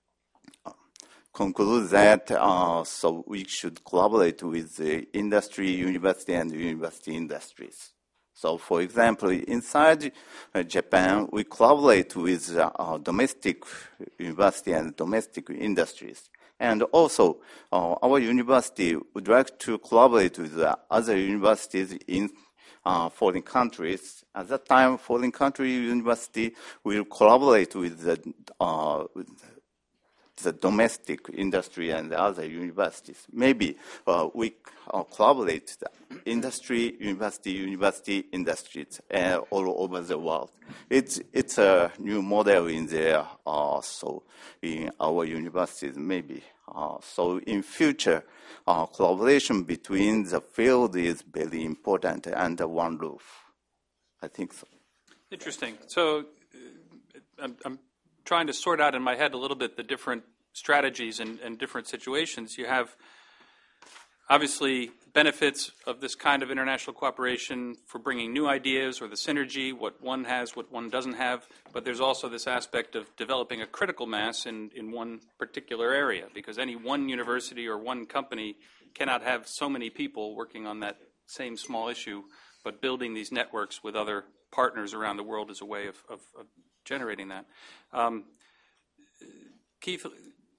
conclude that uh, so we should collaborate with the industry, university, and university industries. So, for example, inside uh, Japan, we collaborate with uh, our domestic university and domestic industries. And also, uh, our university would like to collaborate with uh, other universities in uh, foreign countries. At that time, foreign country university will collaborate with the, uh, with the domestic industry and the other universities. Maybe uh, we uh, collaborate the industry, university, university, industries uh, all over the world. It's it's a new model in there, uh, so in our universities maybe. Uh, so in future, uh, collaboration between the field is very important under one roof. I think so. Interesting. So uh, I'm, I'm trying to sort out in my head a little bit the different strategies and, and different situations. You have obviously benefits of this kind of international cooperation for bringing new ideas or the synergy, what one has, what one doesn't have, but there's also this aspect of developing a critical mass in, in one particular area, because any one university or one company cannot have so many people working on that same small issue, but building these networks with other partners around the world is a way of, of, of generating that. Um, Keith,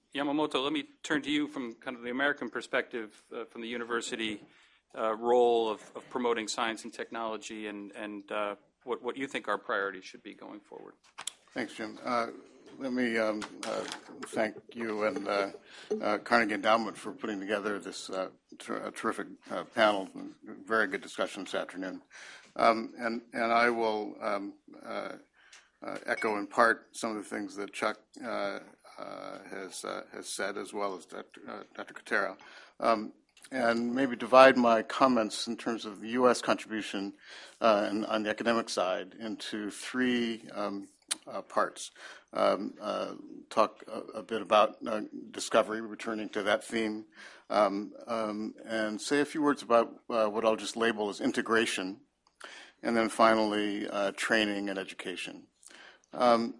Yamamoto, let me turn to you from kind of the American perspective, uh, from the university uh, role of, of promoting science and technology, and, and uh, what, what you think our priorities should be going forward. Thanks, Jim. Uh, let me um, uh, thank you and uh, uh, Carnegie Endowment for putting together this uh, ter- terrific uh, panel. Very good discussion this afternoon. Um, and, and I will um, uh, uh, echo in part some of the things that Chuck uh, uh, has uh, has said, as well as Doctor Uh, Doctor Kotero, um, and maybe divide my comments in terms of the U S contribution uh, and on the academic side into three um, uh, parts. Um, uh, talk a, a bit about uh, discovery, returning to that theme, um, um, and say a few words about uh, what I'll just label as integration, and then finally uh, training and education. Um,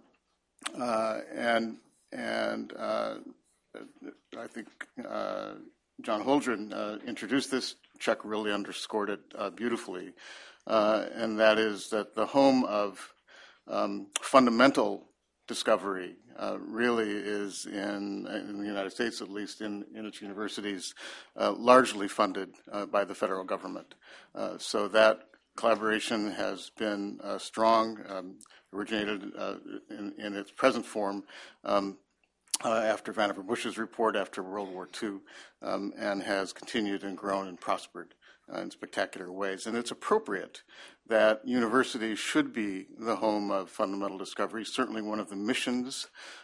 uh, and and uh, I think uh, John Holdren uh, introduced this. Chuck really underscored it uh, beautifully, uh, and that is that the home of um, fundamental discovery uh, really is in, in the United States, at least in, in its universities, uh, largely funded uh, by the federal government. Uh, so that collaboration has been uh, strong, um, originated uh, in, in its present form um, uh, after Vannevar Bush's report after World War Two, um, and has continued and grown and prospered uh, in spectacular ways. And it's appropriate that universities should be the home of fundamental discovery. Certainly one of the missions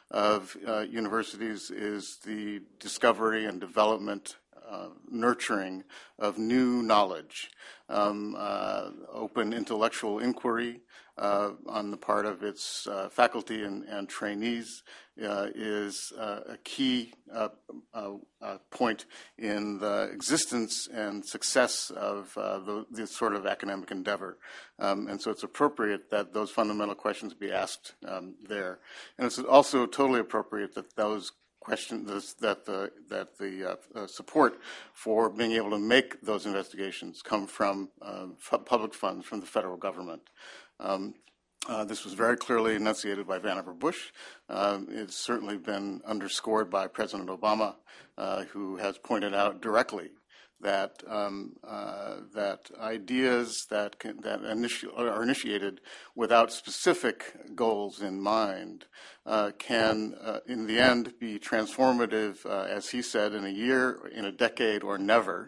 of uh, universities is the discovery and development Uh, nurturing of new knowledge, um, uh, open intellectual inquiry uh, on the part of its uh, faculty and, and trainees uh, is uh, a key uh, uh, uh, point in the existence and success of uh, the, this sort of academic endeavor. Um, and so it's appropriate that those fundamental questions be asked um, there. And it's also totally appropriate that those question this, that the that the uh, uh, support for being able to make those investigations come from uh, f- public funds from the federal government. Um, uh, this was very clearly enunciated by Vannevar Bush. Um, it's certainly been underscored by President Obama, uh, who has pointed out directly that um, uh, that ideas that can, that initi- are initiated without specific goals in mind uh, can, uh, in the end, be transformative, uh, as he said, in a year, in a decade, or never.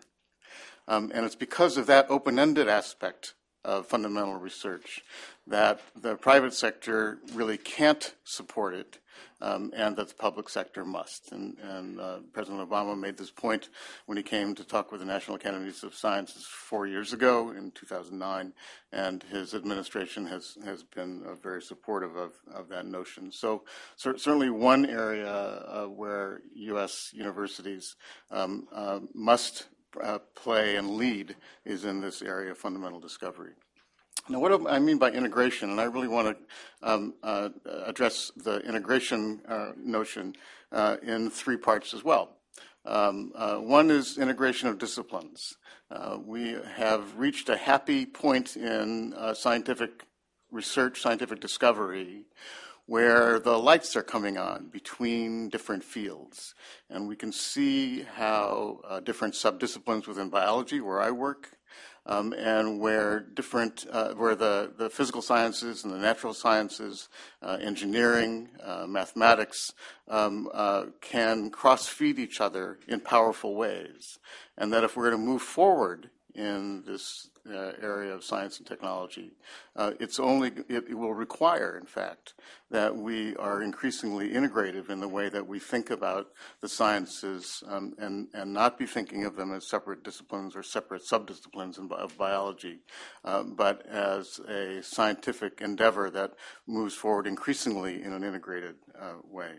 Um, and it's because of that open-ended aspect of fundamental research that the private sector really can't support it, um, and that the public sector must. And, and uh, President Obama made this point when he came to talk with the National Academies of Sciences four years ago in two thousand nine, and his administration has, has been uh, very supportive of, of that notion. So cer- certainly one area uh, where U S universities um, uh, must uh, play and lead is in this area of fundamental discovery. Now, what do I mean by integration, and I really want to um, uh, address the integration uh, notion uh, in three parts as well. Um, uh, one is integration of disciplines. Uh, we have reached a happy point in uh, scientific research, scientific discovery, where the lights are coming on between different fields. And we can see how uh, different subdisciplines within biology, where I work, Um, and where different, uh, where the, the physical sciences and the natural sciences, uh, engineering, uh, mathematics, um, uh, can cross-feed each other in powerful ways. And that if we're going to move forward in this uh, area of science and technology, uh, it's only, it, it will require, in fact, that we are increasingly integrative in the way that we think about the sciences, um, and, and not be thinking of them as separate disciplines or separate subdisciplines in, of biology, uh, but as a scientific endeavor that moves forward increasingly in an integrated uh, way.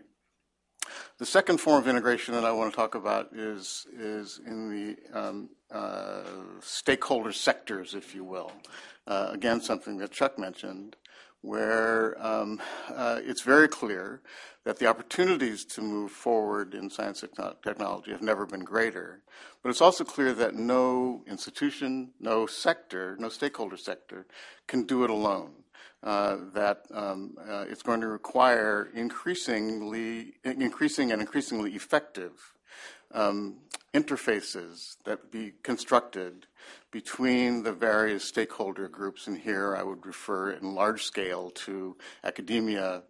The second form of integration that I want to talk about is, is in the um, uh, stakeholder sectors, if you will. Uh, again, something that Chuck mentioned, where um, uh, it's very clear that the opportunities to move forward in science and technology have never been greater. But it's also clear that no institution, no sector, no stakeholder sector can do it alone. uh, that um, uh, it's going to require increasingly, increasing and increasingly effective um, interfaces that be constructed between the various stakeholder groups. And here I would refer in large scale to academia,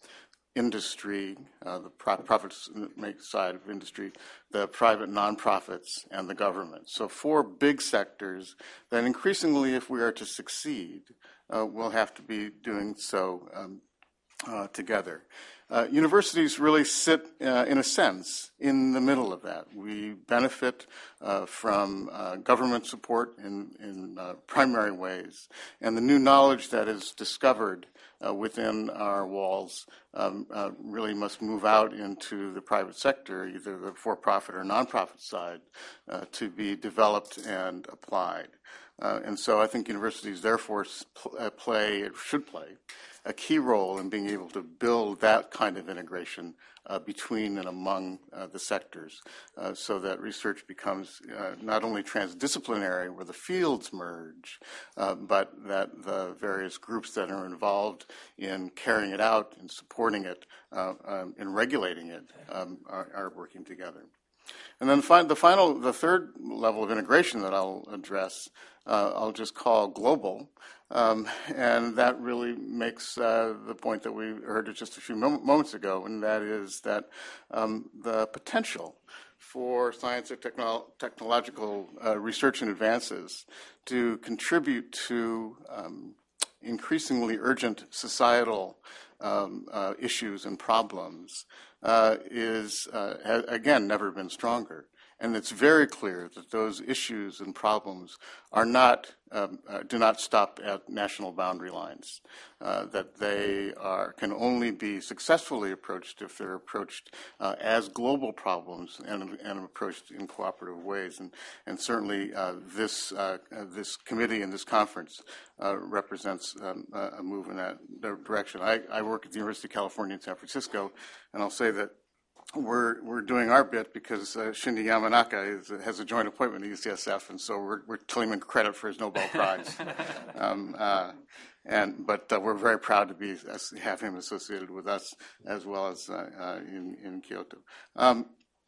industry, uh, the pro- profits side of industry, the private nonprofits, and the government. So four big sectors that increasingly, if we are to succeed, uh, we'll have to be doing so um, uh, together. Uh, universities really sit, uh, in a sense, in the middle of that. We benefit uh, from uh, government support in, in uh, primary ways, and the new knowledge that is discovered uh, within our walls um, uh, really must move out into the private sector, either the for-profit or nonprofit side, uh, to be developed and applied. Uh, and so I think universities therefore pl- uh, play, should play, a key role in being able to build that kind of integration uh, between and among uh, the sectors uh, so that research becomes uh, not only transdisciplinary where the fields merge, uh, but that the various groups that are involved in carrying it out and supporting it uh, um, and regulating it um, are, are working together. And then fi- the final, the third level of integration that I'll address, uh, I'll just call global, um, and that really makes uh, the point that we heard just a few mom- moments ago, and that is that um, the potential for science and technolo- technological uh, research and advances to contribute to um, increasingly urgent societal um, uh, issues and problems uh, is, uh, has, again, never been stronger. And it's very clear that those issues and problems are not, um, uh, do not stop at national boundary lines, uh, that they are, can only be successfully approached if they're approached uh, as global problems and, and approached in cooperative ways. And, and certainly uh, this, uh, uh, this committee and this conference uh, represents um, a move in that direction. I, I work at the University of California in San Francisco, and I'll say that We're we're doing our bit because uh, Shinji Yamanaka is, has a joint appointment at U C S F, and so we're we're telling him credit for his Nobel Prize. um, uh, and but uh, we're very proud to be have him associated with us as well as uh, uh, in in Kyoto. Um,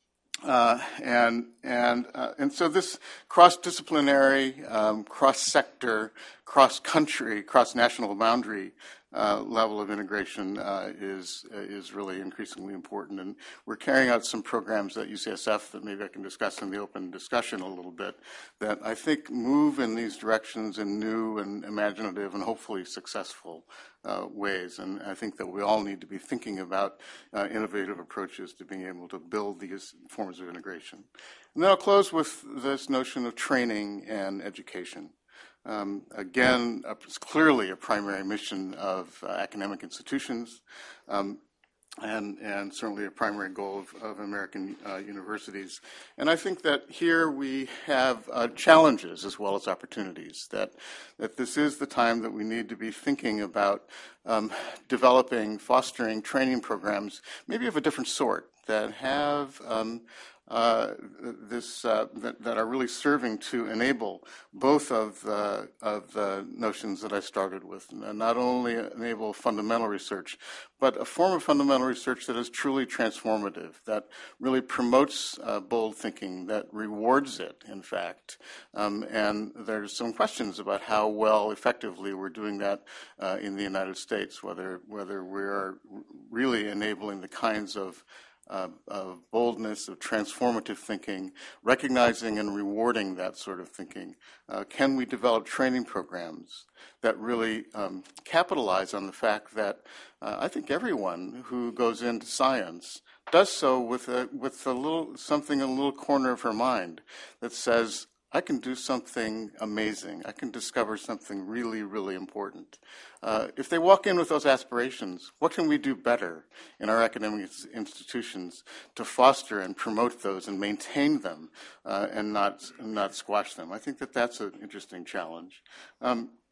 Uh, and and uh, and so this cross-disciplinary, um, cross-sector, cross-country, cross-national boundary uh, level of integration uh, is uh, is really increasingly important. And we're carrying out some programs at U C S F that maybe I can discuss in the open discussion a little bit that I think move in these directions in new and imaginative and hopefully successful Uh, ways, and I think that we all need to be thinking about uh, innovative approaches to being able to build these forms of integration. And then I'll close with this notion of training and education. Um, again, uh, it's clearly a primary mission of uh, academic institutions, um, and, and certainly a primary goal of, of American uh, universities. And I think that here we have uh, challenges as well as opportunities, that, that this is the time that we need to be thinking about um, developing, fostering training programs, maybe of a different sort, that have um, uh, this uh, that, that are really serving to enable both of the, of the notions that I started with, not only enable fundamental research, but a form of fundamental research that is truly transformative, that really promotes uh, bold thinking, that rewards it, in fact. Um, and there's some questions about how well effectively we're doing that uh, in the United States, whether, whether we're really enabling the kinds of Uh, of boldness, of transformative thinking, recognizing and rewarding that sort of thinking. Uh, can we develop training programs that really um, capitalize on the fact that uh, I think everyone who goes into science does so with a, with a little something in a little corner of her mind that says, I can do something amazing. I can discover something really, really important. Uh, if they walk in with those aspirations, what can we do better in our academic institutions to foster and promote those and maintain them uh, and not not squash them? I think that that's an interesting challenge. Um,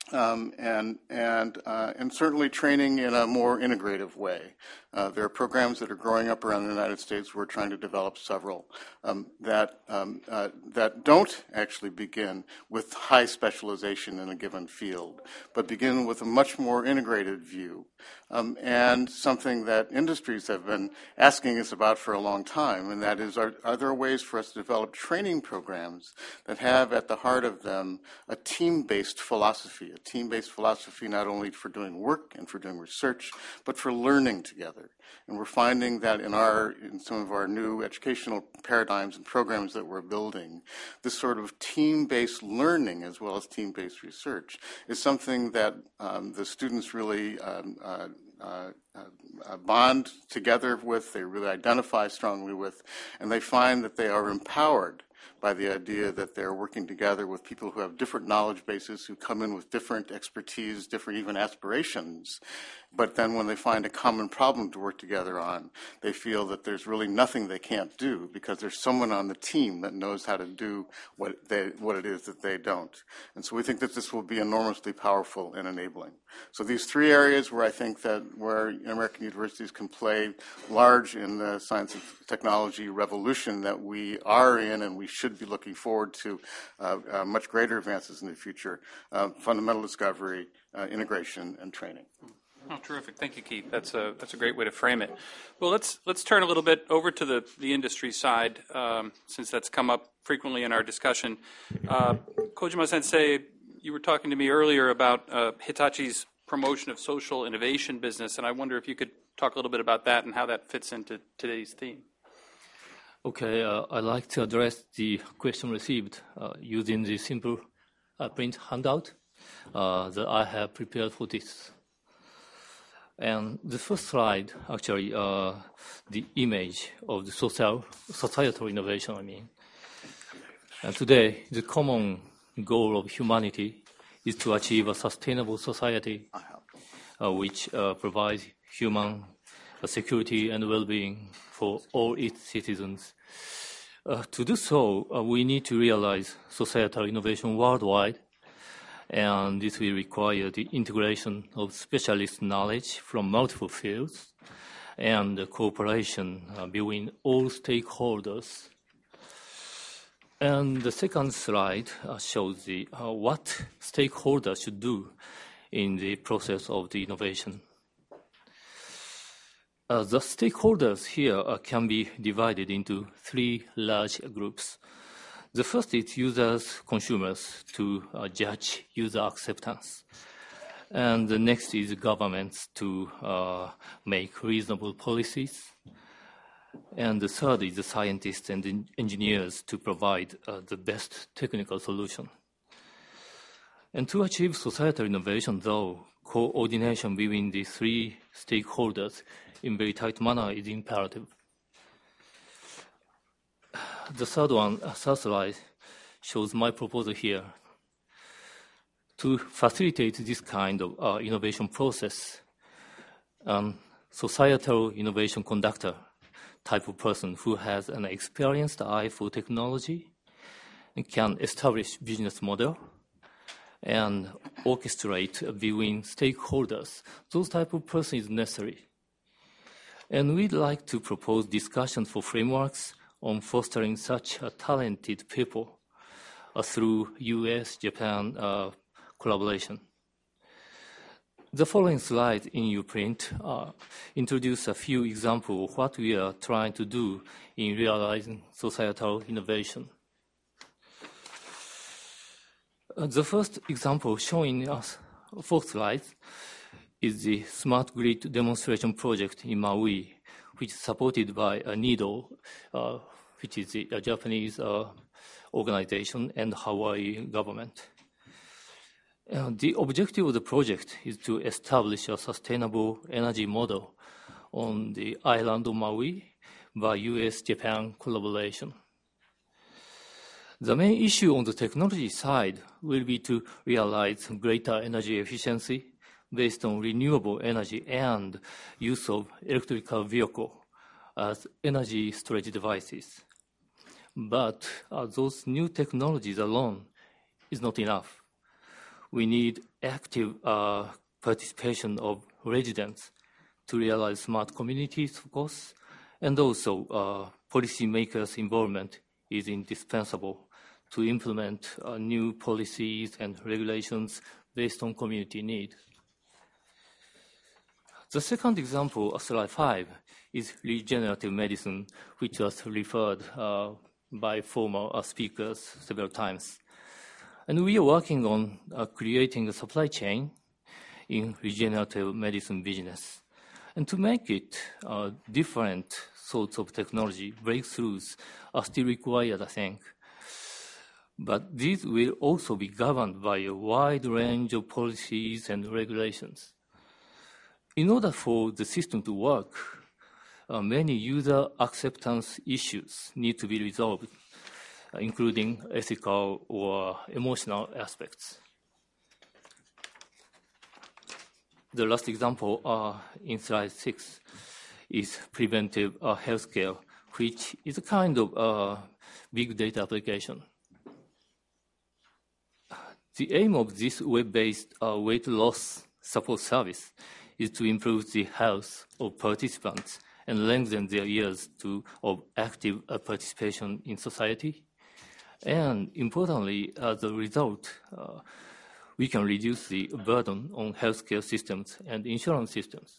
Um, and and uh, and certainly training in a more integrative way. Uh, there are programs that are growing up around the United States. We're trying to develop several um, that um, uh, that don't actually begin with high specialization in a given field, but begin with a much more integrated view. Um, and something that industries have been asking us about for a long time, and that is, are, are there ways for us to develop training programs that have at the heart of them a team-based philosophy, a team-based philosophy not only for doing work and for doing research, but for learning together. And we're finding that in our, in some of our new educational paradigms and programs that we're building, this sort of team-based learning as well as team-based research is something that um, the students really um, uh, uh, uh, bond together with, they really identify strongly with, and they find that they are empowered by the idea that they're working together with people who have different knowledge bases, who come in with different expertise, different even aspirations. But then when they find a common problem to work together on, they feel that there's really nothing they can't do because there's someone on the team that knows how to do what they, what it is that they don't. And so we think that this will be enormously powerful and enabling. So these three areas where I think that where American universities can play large in the science and technology revolution that we are in and we should be looking forward to uh, uh, much greater advances in the future, uh, fundamental discovery, uh, integration, and training. Oh, terrific! Thank you, Keith. That's a that's a great way to frame it. Well, let's let's turn a little bit over to the the industry side, um, since that's come up frequently in our discussion. Uh, Kojima Sensei, you were talking to me earlier about uh, Hitachi's promotion of social innovation business, and I wonder if you could talk a little bit about that and how that fits into today's theme. Okay, uh, I'd like to address the question received uh, using the simple uh, print handout uh, that I have prepared for this. And the first slide, actually, uh, the image of the social, societal innovation, I mean. And today, the common goal of humanity is to achieve a sustainable society uh, which uh, provides human uh, security and well-being for all its citizens. Uh, to do so, uh, we need to realize societal innovation worldwide, and this will require the integration of specialist knowledge from multiple fields and the cooperation uh, between all stakeholders. And the second slide uh, shows the, uh, what stakeholders should do in the process of the innovation. Uh, the stakeholders here uh, can be divided into three large groups. The first is users, consumers, to uh, judge user acceptance. And the next is governments to uh, make reasonable policies. And the third is the scientists and the engineers to provide uh, the best technical solution. And to achieve societal innovation, though, coordination between the three stakeholders in very tight manner is imperative. The third one, uh, third slide, shows my proposal here. To facilitate this kind of uh, innovation process, um, societal innovation conductor type of person who has an experienced eye for technology and can establish business model and orchestrate between stakeholders, those type of person is necessary. And we'd like to propose discussions for frameworks on fostering such uh, talented people uh, through U S Japan uh, collaboration. The following slide in your print uh, introduce a few examples of what we are trying to do in realizing societal innovation. Uh, the first example shown in us fourth slide is the Smart Grid demonstration project in Maui, which is supported by uh, NEDO, uh, which is a Japanese uh, organization, and Hawaii government. Uh, the objective of the project is to establish a sustainable energy model on the island of Maui by U S Japan collaboration. The main issue on the technology side will be to realize greater energy efficiency based on renewable energy and use of electrical vehicle as energy storage devices. But uh, those new technologies alone is not enough. we need active uh, participation of residents to realize smart communities, of course, and also uh, policymakers' involvement is indispensable to implement uh, new policies and regulations based on community need. The second example, slide five, is regenerative medicine, which was referred uh, by former uh, speakers several times. And we are working on uh, creating a supply chain in regenerative medicine business. And to make it, uh, different sorts of technology breakthroughs are still required, I think. But these will also be governed by a wide range of policies and regulations. In order for the system to work, uh, many user acceptance issues need to be resolved, uh, including ethical or emotional aspects. The last example uh, in slide six is preventive uh, healthcare, which is a kind of uh, big data application. The aim of this web-based uh, weight loss support service is to improve the health of participants and lengthen their years to, of active uh, participation in society. And importantly, as a result, uh, we can reduce the burden on healthcare systems and insurance systems.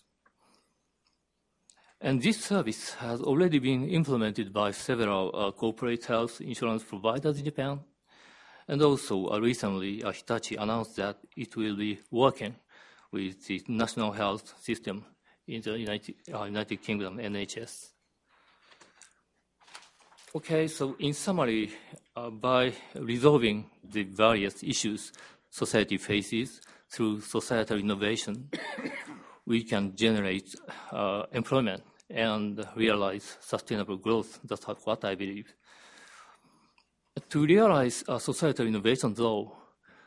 And this service has already been implemented by several uh, corporate health insurance providers in Japan. And also uh, recently, uh, Hitachi announced that it will be working with the national health system in the United, uh, United Kingdom, N H S. Okay, so in summary, uh, by resolving the various issues society faces through societal innovation, we can generate uh, employment and realize sustainable growth. That's what I believe. To realize uh, societal innovation, though,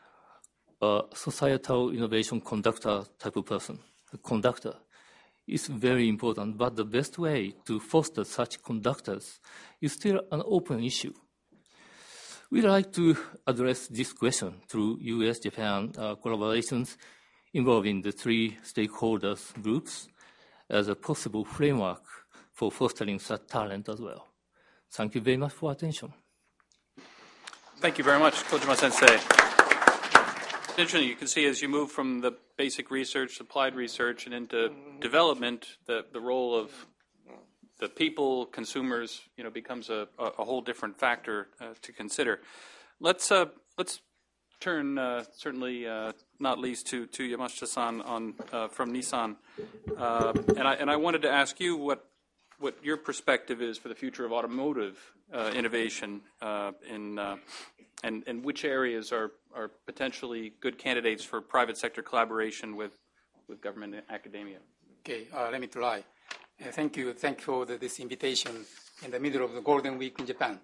a societal innovation conductor type of person, a conductor, is very important, but the best way to foster such conductors is still an open issue. We'd like to address this question through U S Japan uh, collaborations involving the three stakeholders groups as a possible framework for fostering such talent as well. Thank you very much for attention. Thank you very much, Kojima-sensei. Interesting, you can see as you move from the basic research, applied research, and into development, the, the role of the people, consumers, you know, becomes a, a whole different factor uh, to consider. Let's uh, let's turn uh, certainly uh, not least to to Yamashita-san on uh, from Nissan, uh, and I and I wanted to ask you what what your perspective is for the future of automotive uh, innovation uh, in uh, and and which areas are are potentially good candidates for private sector collaboration with with government and academia. Okay, uh, let me try. Uh, thank you. Thank you for the, this invitation in the middle of the Golden Week in Japan.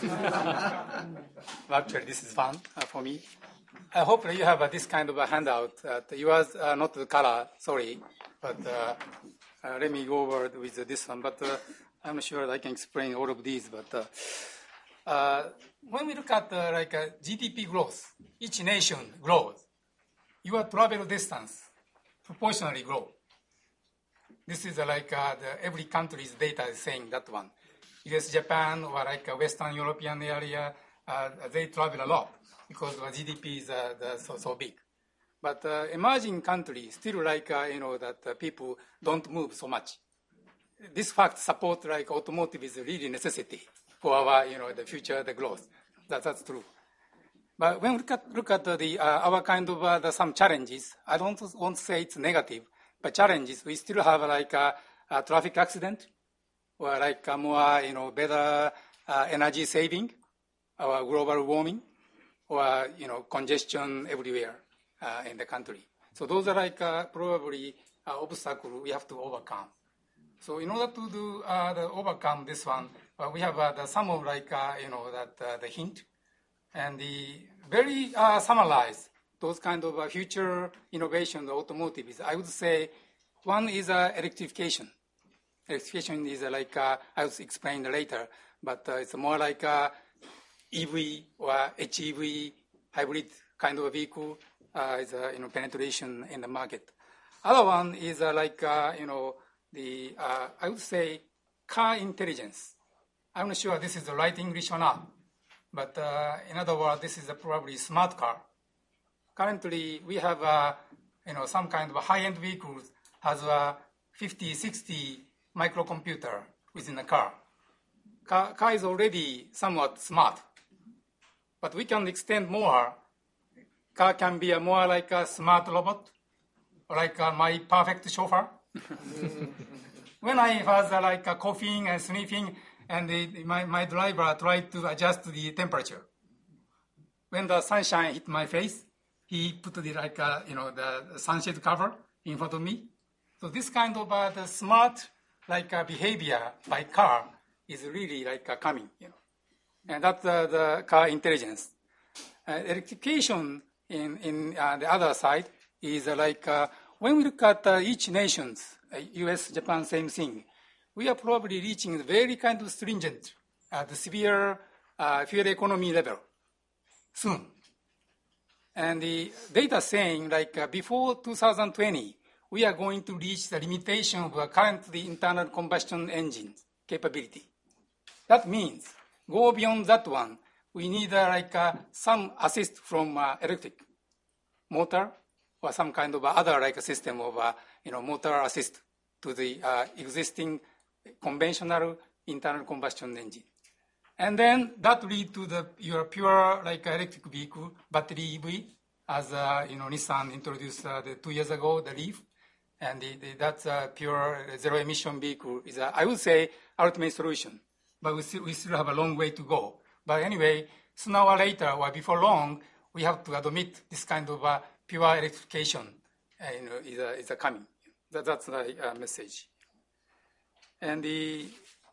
Actually, this is fun uh, for me. I hope that you have uh, this kind of a handout. Uh, yours uh, not the color, sorry, but uh, uh, let me go over with this one. But uh, I'm not sure that I can explain all of these. But uh, uh, when we look at uh, like uh, G D P growth, each nation grows. Your travel distance proportionally grows. This is uh, like uh, the, every country's data is saying that one. U S, Japan, or like a Western European area, uh, they travel a lot because the G D P is uh, the, so, so big. But uh, emerging countries still like, uh, you know, that uh, people don't move so much. This fact support like automotive is really necessity for our, you know, the future, the growth. That, that's true. But when we look at, look at the, uh, our kind of uh, the, some challenges, I don't want to say it's negative, but challenges, we still have like a, a traffic accident or like a more, you know, better uh, energy saving or global warming or, you know, congestion everywhere uh, in the country. So those are like uh, probably uh, obstacles we have to overcome. So in order to do uh, the overcome this one, uh, we have uh, the, some of like, uh, you know, that uh, the hint and the very uh, summarize those kind of uh, future innovation, the automotive is, I would say, one is uh, electrification. Electrification is uh, like, uh, I will explain later, but uh, it's more like uh, E V or H E V hybrid kind of a vehicle uh, is uh, you know penetration in the market. Other one is uh, like uh, you know the uh, I would say car intelligence. I'm not sure this is the right English or not, but uh, in other words, this is a probably smart car. Currently, we have uh, you know some kind of high-end vehicles has a fifty, sixty microcomputer within the car. car. Car is already somewhat smart, but we can extend more. Car can be a more like a smart robot, or like uh, my perfect chauffeur. When I was uh, like uh, coughing and sniffing, and the, my, my driver tried to adjust the temperature. When the sunshine hit my face, he put the like uh, you know the sunshade cover in front of me. So this kind of uh, the smart like uh, behavior by car is really like uh, coming, you know, and that's uh, the car intelligence. Uh, electrification in in uh, the other side is uh, like uh, when we look at uh, each nation's uh, U S, Japan, same thing. We are probably reaching a very kind of stringent, uh, the severe uh, fuel economy level soon. And the data saying like uh, before two thousand twenty, we are going to reach the limitation of uh, currently internal combustion engine capability. That means go beyond that one, we need uh, like uh, some assist from uh, electric motor or some kind of other like a system of uh, you know motor assist to the uh, existing conventional internal combustion engine. And then that lead to the your pure like electric vehicle, battery E V, as uh, you know Nissan introduced uh, the two years ago, the Leaf, and the, the, that's a pure zero emission vehicle is a, I would say ultimate solution, but we still, we still have a long way to go. But anyway, sooner or later or before long, we have to admit this kind of uh, pure electrification uh, you know, is, a, is a coming. That, that's the uh, message. And the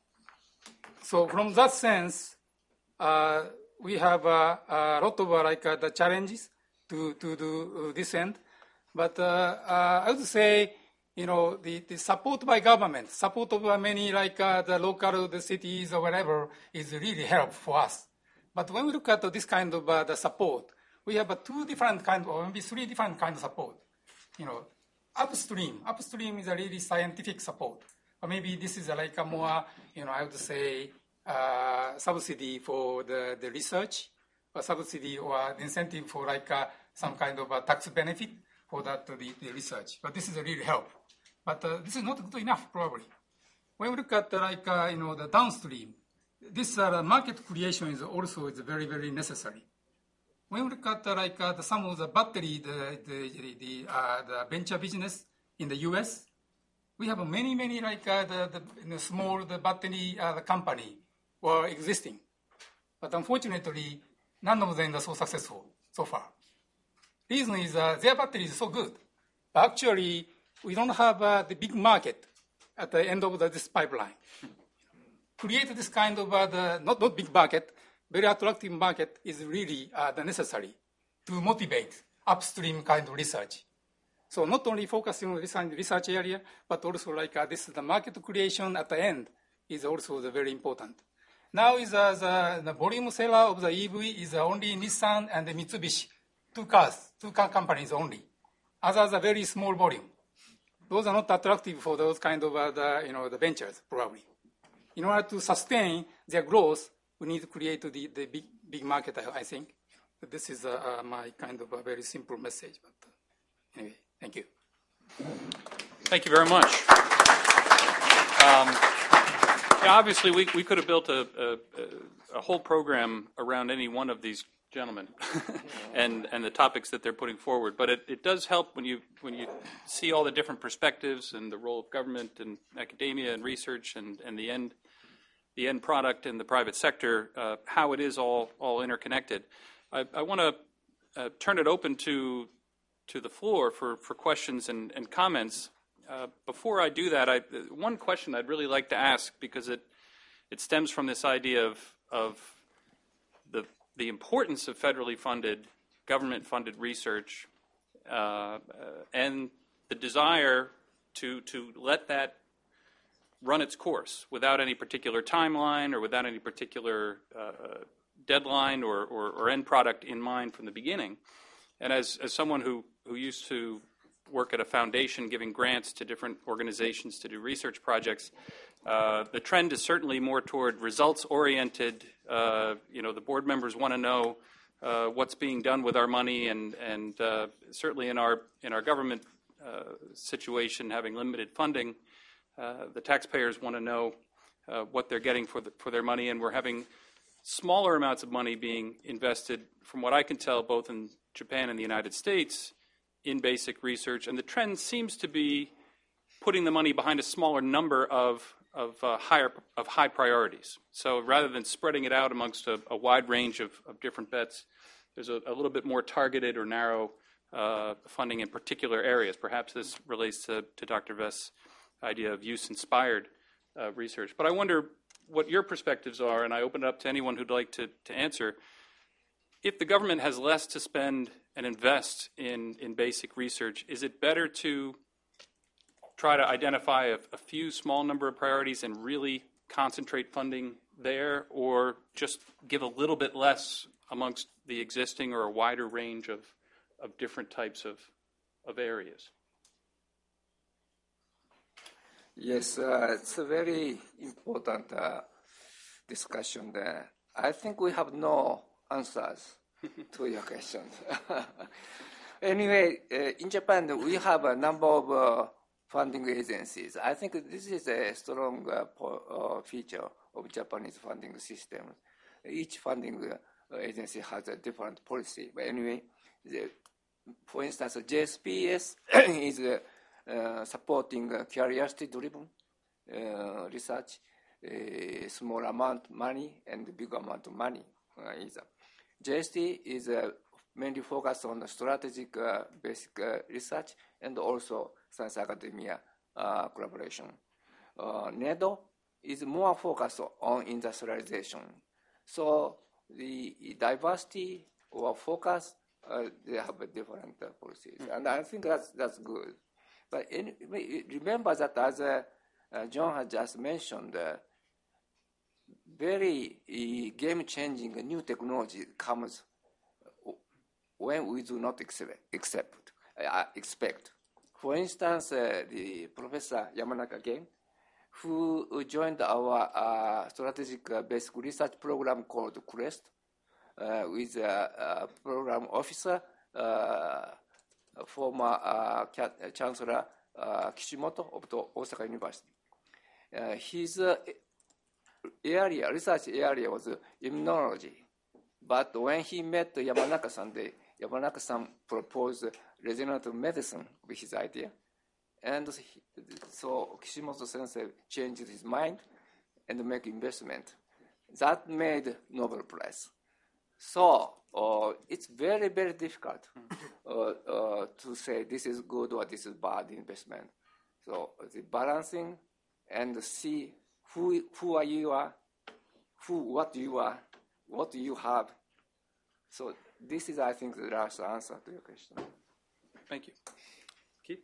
So from that sense, uh, we have uh, a lot of uh, like uh, the challenges to, to do uh, this end. But uh, uh, I would say, you know, the, the support by government, support of uh, many like uh, the local the cities or whatever is really helpful for us. But when we look at uh, this kind of uh, the support, we have uh, two different kind or maybe three different kind of support. You know, upstream. Upstream is a really scientific support. Or maybe this is uh, like a more, you know, I would say, Uh, subsidy for the, the research, or subsidy or incentive for like uh, some kind of a tax benefit for that uh, the, the research. But this is a real help. But uh, this is not good enough probably. When we look at uh, like uh, you know the downstream, this uh, market creation is also is very very necessary. When we look at uh, like uh, the, some of the battery the the the, uh, the venture business in the U S, we have many many like uh, the, the, the small the battery uh, the company were existing. But unfortunately, none of them are so successful so far. Reason is uh, their battery is so good. But actually, we don't have uh, the big market at the end of the, this pipeline. Create this kind of, uh, the, not, not big market, very attractive market is really uh, the necessary to motivate upstream kind of research. So not only focusing on this research area, but also like uh, this, the market creation at the end is also the very important. Now is uh, the, the volume seller of the E V is uh, only Nissan and the Mitsubishi, two cars, two car companies only. Others are very small volume. Those are not attractive for those kind of uh, the, you know, the ventures, probably. In order to sustain their growth, we need to create the, the big, big market, I, I think. But this is uh, uh, my kind of a very simple message. But uh, anyway, thank you. Thank you very much. Um, Yeah, obviously, we, we could have built a, a, a whole program around any one of these gentlemen and, and the topics that they're putting forward. But it, it does help when you when you see all the different perspectives and the role of government and academia and research and, and the end the end product in the private sector, uh, how it is all all interconnected. I, I want to uh, turn it open to to the floor for, for questions and, and comments. Uh, before I do that, I, one question I'd really like to ask, because it it stems from this idea of of the the importance of federally funded, government-funded research, uh, uh, and the desire to to let that run its course without any particular timeline or without any particular uh, deadline or, or, or end product in mind from the beginning. And as, as someone who, who used to work at a foundation giving grants to different organizations to do research projects, uh, the trend is certainly more toward results-oriented. Uh, you know, the board members want to know uh, what's being done with our money, and, and uh, certainly in our, in our government uh, situation, having limited funding, uh, the taxpayers want to know uh, what they're getting for, the, for their money, and we're having smaller amounts of money being invested, from what I can tell, both in Japan and the United States, in basic research, and the trend seems to be putting the money behind a smaller number of of uh, higher of high priorities. So rather than spreading it out amongst a, a wide range of, of different bets, there's a, a little bit more targeted or narrow uh, funding in particular areas. Perhaps this relates to, to Doctor Vest's idea of use-inspired uh, research. But I wonder what your perspectives are, and I open it up to anyone who'd like to, to answer. If the government has less to spend and invest in, in basic research, is it better to try to identify a, a few small number of priorities and really concentrate funding there, or just give a little bit less amongst the existing or a wider range of, of different types of, of areas? Yes, uh, it's a very important uh, discussion there. I think we have no answers to your questions. Anyway, uh, in Japan, we have a number of uh, funding agencies. I think this is a strong uh, po- uh, feature of Japanese funding system. Each funding uh, agency has a different policy. But anyway, the, for instance, J S P S is uh, uh, supporting uh, curiosity-driven uh, research, uh, small amount of money and big amount of money. Uh, is a J S T is uh, mainly focused on strategic uh, basic uh, research and also science academia uh, collaboration. Uh, NEDO is more focused on industrialization. So the diversity or focus, uh, they have different uh, policies. Mm-hmm. And I think that's, that's good. But in, remember that as uh, uh, John has just mentioned, uh, very uh, game-changing new technology comes when we do not accept, accept, uh, expect. For instance, uh, the Professor Yamanaka again, who joined our uh, strategic uh, basic research program called CREST, uh, with a, a program officer, uh, former uh, Chancellor uh, Kishimoto of the Osaka University. Uh, his uh, area, research area was immunology. But when he met Yamanaka-san, Yamanaka-san proposed regenerative medicine with his idea. And he, so Kishimoto-sensei changed his mind and made investment. That made Nobel Prize. So uh, it's very, very difficult uh, uh, to say this is good or this is bad investment. So the balancing and see who who are you are, who what you are, what do you have. So this is, I think, the last answer to your question. Thank you. Keith?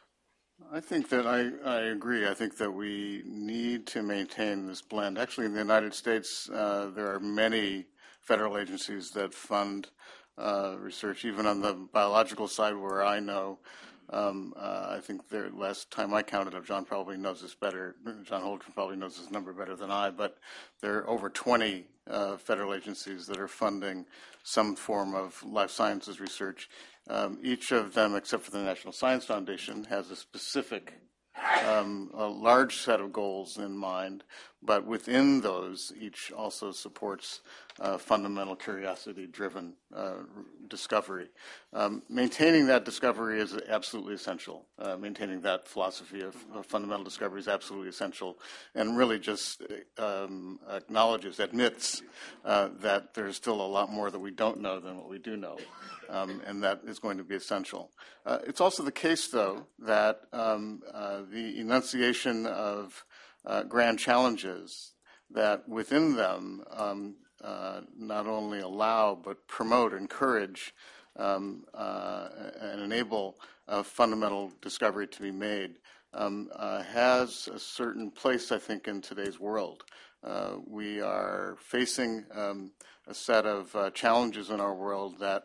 I think that I, I agree. I think that we need to maintain this blend. Actually, in the United States, uh, there are many federal agencies that fund uh, research, even on the biological side where I know. Um, uh, I think the last time I counted up, John probably knows this better. John Holdren probably knows this number better than I, but there are over twenty uh, federal agencies that are funding some form of life sciences research. Um, each of them, except for the National Science Foundation, has a specific, um, a large set of goals in mind, but within those, each also supports uh, fundamental curiosity-driven uh, discovery. Um, maintaining that discovery is absolutely essential. Uh, maintaining that philosophy of, of fundamental discovery is absolutely essential, and really just um, acknowledges, admits uh, that there's still a lot more that we don't know than what we do know. Um, and that is going to be essential. Uh, it's also the case, though, that um, uh, the enunciation of uh, grand challenges that within them um, uh, not only allow but promote, encourage, um, uh, and enable uh, fundamental discovery to be made um, uh, has a certain place, I think, in today's world. Uh, we are facing um, a set of uh, challenges in our world that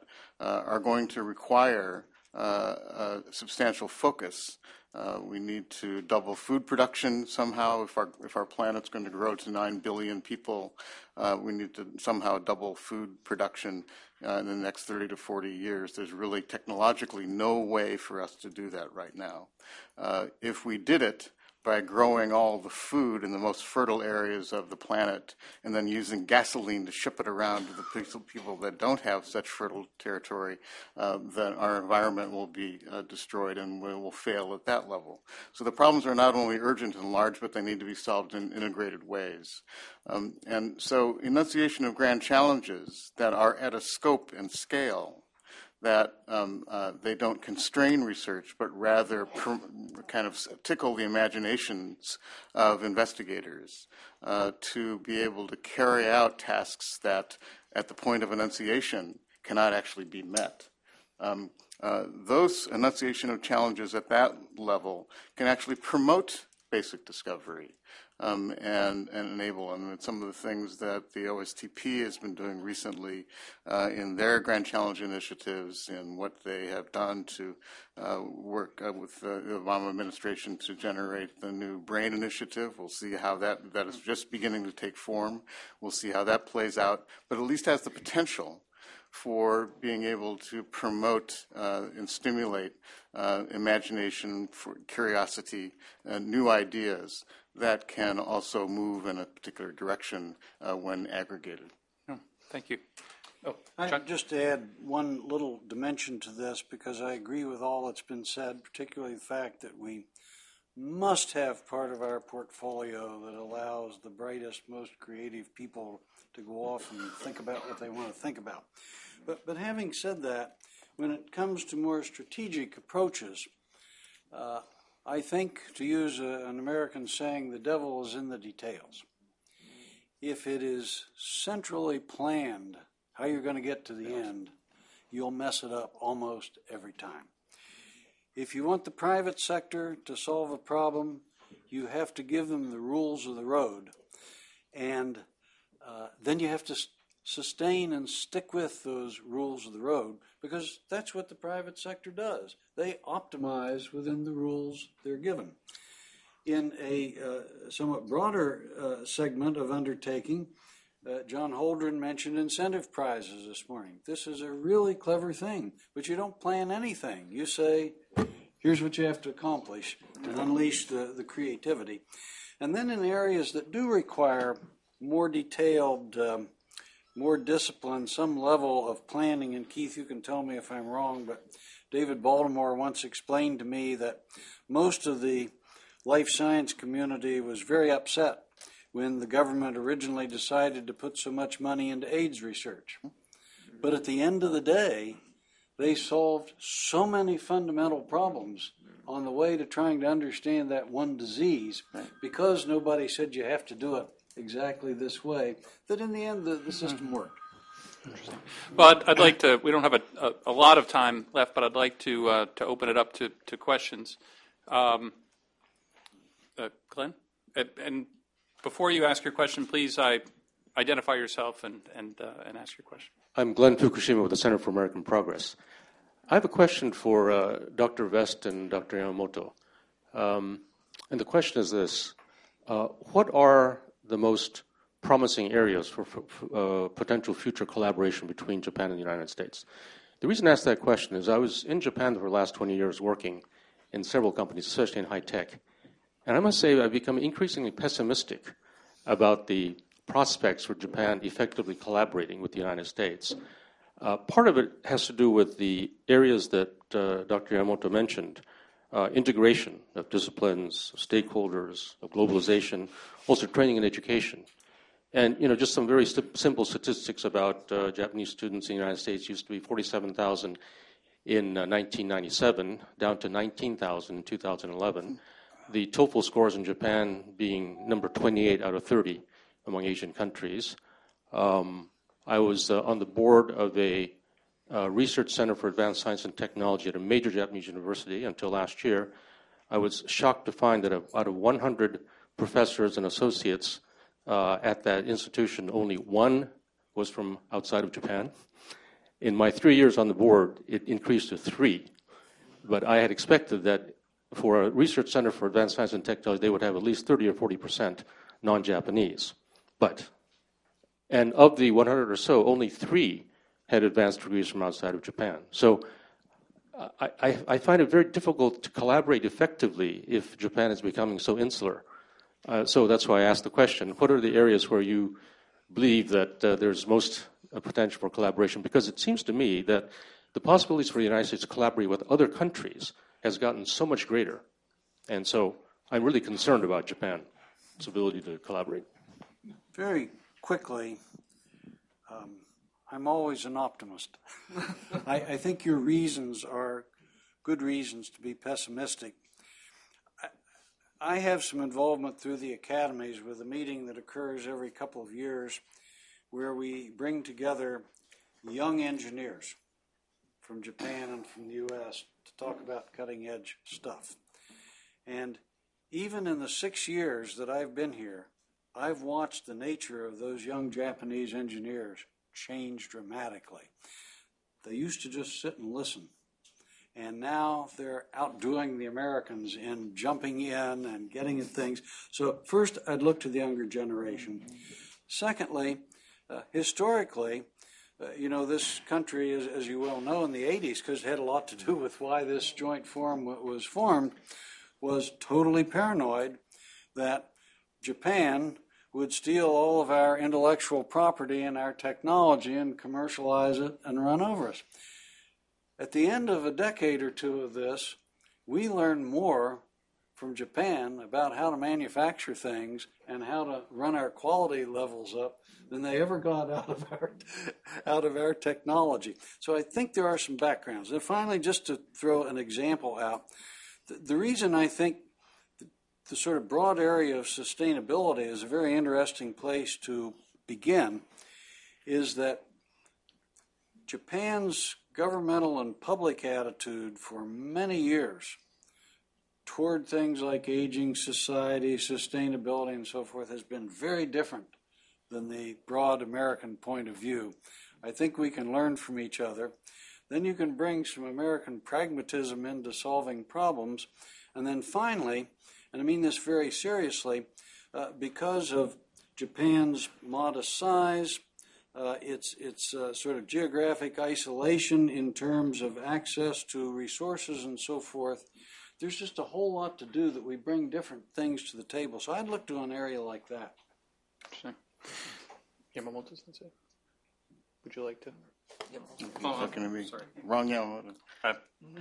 uh, are going to require uh, a substantial focus. Uh, we need to double food production somehow. If our if our planet's going to grow to nine billion people, uh, we need to somehow double food production uh, in the next thirty to forty years. There's really technologically no way for us to do that right now. Uh, if we did it by growing all the food in the most fertile areas of the planet and then using gasoline to ship it around to the people that don't have such fertile territory, uh, then our environment will be uh, destroyed and we will fail at that level. So the problems are not only urgent and large, but they need to be solved in integrated ways. Um, and so enunciation of grand challenges that are at a scope and scale that um, uh, they don't constrain research, but rather per, kind of tickle the imaginations of investigators uh, to be able to carry out tasks that, at the point of enunciation, cannot actually be met. Um, uh, those enunciation of challenges at that level can actually promote basic discovery. Um, and, and enable them. And some of the things that the O S T P has been doing recently uh, in their Grand Challenge initiatives and what they have done to uh, work uh, with uh, the Obama administration to generate the new BRAIN initiative. We'll see how that, that is just beginning to take form. We'll see how that plays out, but at least has the potential for being able to promote uh, and stimulate uh, imagination, for curiosity, uh, new ideas that can also move in a particular direction uh, when aggregated. Oh, thank you. Oh, I'd just add one little dimension to this, because I agree with all that's been said, particularly the fact that we must have part of our portfolio that allows the brightest, most creative people to go off and think about what they want to think about. But, but having said that, when it comes to more strategic approaches, uh, I think, to use a, an American saying, the devil is in the details. If it is centrally planned how you're going to get to the end, you'll mess it up almost every time. If you want the private sector to solve a problem, you have to give them the rules of the road. And uh, then you have to sustain and stick with those rules of the road, because that's what the private sector does. They optimize within the rules they're given. In a uh, somewhat broader uh, segment of undertaking, uh, John Holdren mentioned incentive prizes this morning. This is a really clever thing, but you don't plan anything. You say, here's what you have to accomplish, and unleash the, the creativity. And then in areas that do require more detailed um, more discipline, some level of planning, and Keith, you can tell me if I'm wrong, but David Baltimore once explained to me that most of the life science community was very upset when the government originally decided to put so much money into AIDS research. But at the end of the day, they solved so many fundamental problems on the way to trying to understand that one disease, because nobody said you have to do it exactly this way, that in the end the, the system worked. Interesting. Well, I'd, I'd like to, we don't have a, a, a lot of time left, but I'd like to uh, to open it up to, to questions. Um, uh, Glenn? And, and before you ask your question, please I, identify yourself and, and, uh, and ask your question. I'm Glenn Fukushima with the Center for American Progress. I have a question for uh, Doctor Vest and Doctor Yamamoto. Um, and the question is this. Uh, what are the most promising areas for, for uh, potential future collaboration between Japan and the United States? The reason I ask that question is I was in Japan for the last twenty years working in several companies, especially in high tech. And I must say I've become increasingly pessimistic about the prospects for Japan effectively collaborating with the United States. Uh, part of it has to do with the areas that uh, Doctor Yamamoto mentioned, uh, integration of disciplines, of stakeholders, of globalization, also training and education. And, you know, just some very st- simple statistics about uh, Japanese students in the United States used to be forty-seven thousand in uh, nineteen ninety-seven, down to nineteen thousand in two thousand eleven. The TOEFL scores in Japan being number twenty-eight out of thirty among Asian countries. Um, I was uh, on the board of a uh, research center for advanced science and technology at a major Japanese university until last year. I was shocked to find that out of one hundred professors and associates uh, at that institution, only one was from outside of Japan. In my three years on the board, it increased to three. But I had expected that for a research center for advanced science and technology, they would have at least thirty or forty percent non-Japanese. But, and of the one hundred or so, only three had advanced degrees from outside of Japan. So I, I, I find it very difficult to collaborate effectively if Japan is becoming so insular. Uh, so that's why I asked the question, what are the areas where you believe that uh, there's most uh, potential for collaboration? Because it seems to me that the possibilities for the United States to collaborate with other countries has gotten so much greater. And so I'm really concerned about Japan's ability to collaborate. Very quickly, um, I'm always an optimist. I, I think your reasons are good reasons to be pessimistic. I, I have some involvement through the academies with a meeting that occurs every couple of years where we bring together young engineers from Japan and from the U S to talk about cutting-edge stuff. And even in the six years that I've been here, I've watched the nature of those young Japanese engineers change dramatically. They used to just sit and listen, and now they're outdoing the Americans in jumping in and getting at things. So first, I'd look to the younger generation. Secondly, uh, historically, uh, you know, this country, as, as you well know, in the eighties, because it had a lot to do with why this joint forum w- was formed, was totally paranoid that Japan would steal all of our intellectual property and our technology and commercialize it and run over us. At the end of a decade or two of this, we learned more from Japan about how to manufacture things and how to run our quality levels up than they ever got out of our out of our technology. So I think there are some backgrounds. And finally, just to throw an example out, the, the reason I think the sort of broad area of sustainability is a very interesting place to begin is that Japan's governmental and public attitude for many years toward things like aging society, sustainability, and so forth has been very different than the broad American point of view. I think we can learn from each other. Then you can bring some American pragmatism into solving problems. And then finally, and I mean this very seriously, uh, because of Japan's modest size, uh, its its uh, sort of geographic isolation in terms of access to resources and so forth, there's just a whole lot to do that we bring different things to the table. So I'd look to an area like that. Sure. Yamamoto-sensei, would you like to? Yamamoto. Oh, talking to me. Sorry. Wrong Yamamoto. Hi.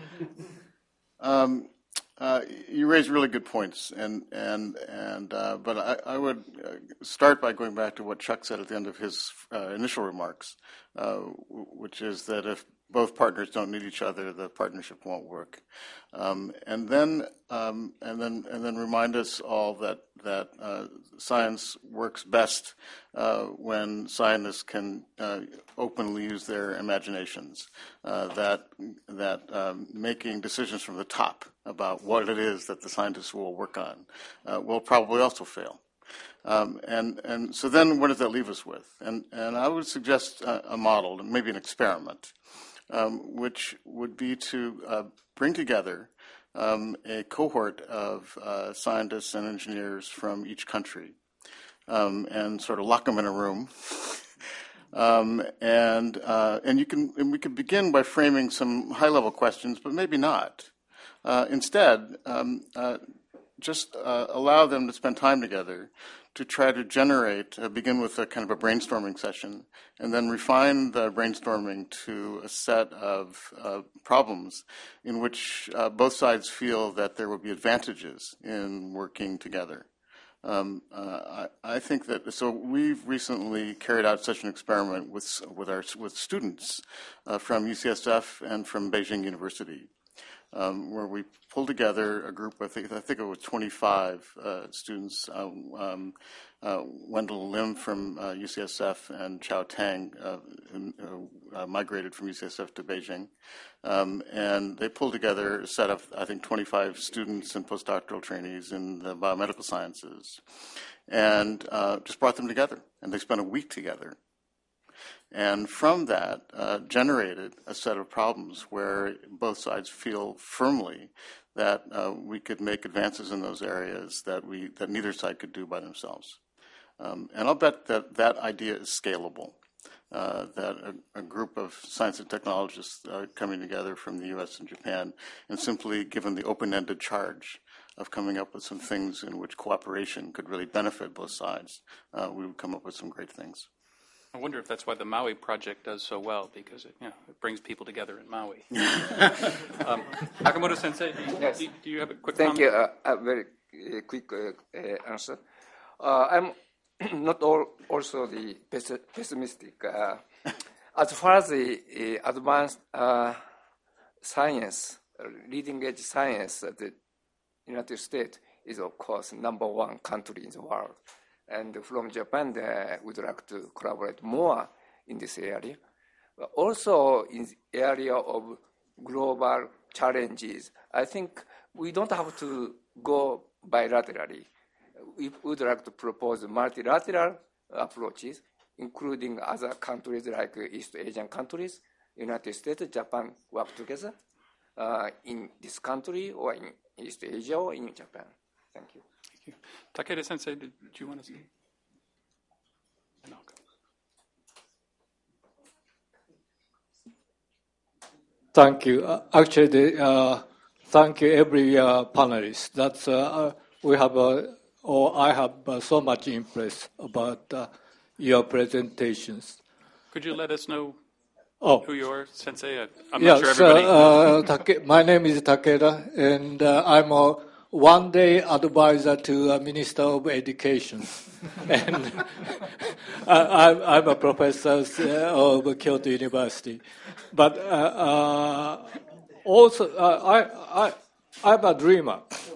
um, Uh, you raise really good points, and and and uh, but I, I would start by going back to what Chuck said at the end of his uh, initial remarks, uh, which is that if both partners don't need each other, the partnership won't work. Um, and then um, and then and then remind us all that that uh, science works best uh, when scientists can uh, openly use their imaginations. Uh, that that um, making decisions from the top about what it is that the scientists will work on uh, will probably also fail. Um, and and so then what does that leave us with? And and I would suggest a, a model, maybe an experiment, um, which would be to uh, bring together um, a cohort of uh, scientists and engineers from each country um, and sort of lock them in a room. Um, and uh, and you can and we could begin by framing some high-level questions, but maybe not. Uh, instead, um, uh, just uh, allow them to spend time together to try to generate, uh, begin with a kind of a brainstorming session, and then refine the brainstorming to a set of uh, problems in which uh, both sides feel that there will be advantages in working together. Um, uh, I, I think that so. We've recently carried out such an experiment with with our with students uh, from U C S F and from Beijing University, um, where we pulled together a group. I think I think it was twenty-five uh, students. Um, um, uh, Wendell Lim from uh, U C S F and Chao Tang uh, in, uh, uh, migrated from U C S F to Beijing. Um, and they pulled together a set of, I think, twenty-five students and postdoctoral trainees in the biomedical sciences and uh, just brought them together. And they spent a week together. And from that, uh, generated a set of problems where both sides feel firmly that uh, we could make advances in those areas that we that neither side could do by themselves. Um, and I'll bet that that idea is scalable. Uh, that a, a group of science and technologists uh, coming together from the U S and Japan, and simply given the open-ended charge of coming up with some things in which cooperation could really benefit both sides, uh, we would come up with some great things. I wonder if that's why the Maui project does so well, because it, you know, it brings people together in Maui. um, Nakamoto Sensei, do you, yes. do, do you have a quick Thank comment? you. Uh, a very uh, quick uh, uh, answer. Uh, I'm not all, also the pessimistic. Uh, as far as the uh, advanced uh, science, uh, leading edge science, uh, the United States is, of course, number one country in the world. And from Japan, uh, we'd like to collaborate more in this area. But also in the area of global challenges, I think we don't have to go bilaterally. We would like to propose multilateral approaches, including other countries like East Asian countries, United States, Japan work together uh, in this country or in East Asia or in Japan. Thank you. Thank you. Takeda Sensei, did you want to say? No. Thank you. Uh, actually, the, uh, thank you every uh, panelist. That's uh, we have, uh, or I have uh, so much impressed about uh, your presentations. Could you let us know oh. who you are, Sensei? I'm yes, not sure everybody. Uh, Take- my name is Takeda, and uh, I'm a one-day advisor to uh, Minister of Education. and I, I'm, I'm a professor uh, of Kyoto University. But uh, uh, also, uh, I, I, I'm a dreamer.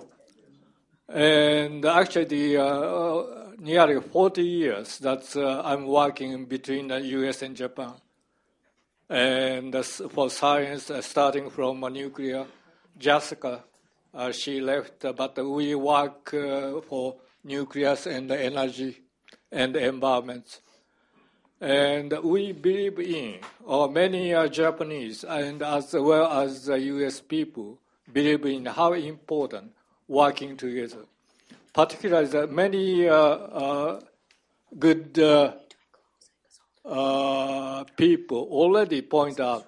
And actually, the, uh, nearly forty years that uh, I'm working between the U S and Japan. And uh, for science, uh, starting from uh, nuclear, Jessica, uh, she left, uh, but we work uh, for nuclear and energy and environment. And we believe in, or many uh, Japanese and as well as the U S people believe in how important working together. Particularly, the many uh, uh, good uh, uh, people already point out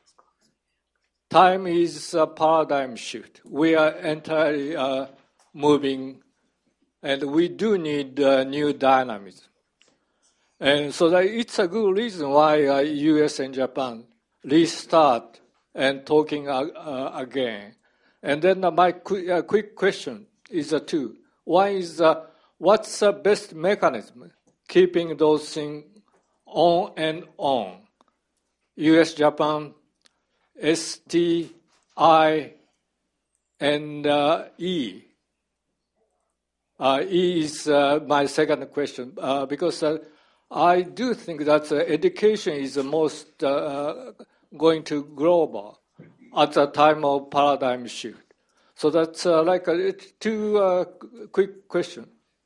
time is a paradigm shift. We are entirely uh, moving, and we do need uh, new dynamism. And so that it's a good reason why uh, U S and Japan restart and talking uh, uh, again. And then uh, my qu- uh, quick question is uh, two. One is uh, what's the best mechanism keeping those things on and on? U S, Japan, S T, I, and uh, E. Uh, E is uh, my second question uh, because uh, I do think that uh, education is the most uh, going to global at the time of paradigm shift. So that's uh, like a two uh, quick question.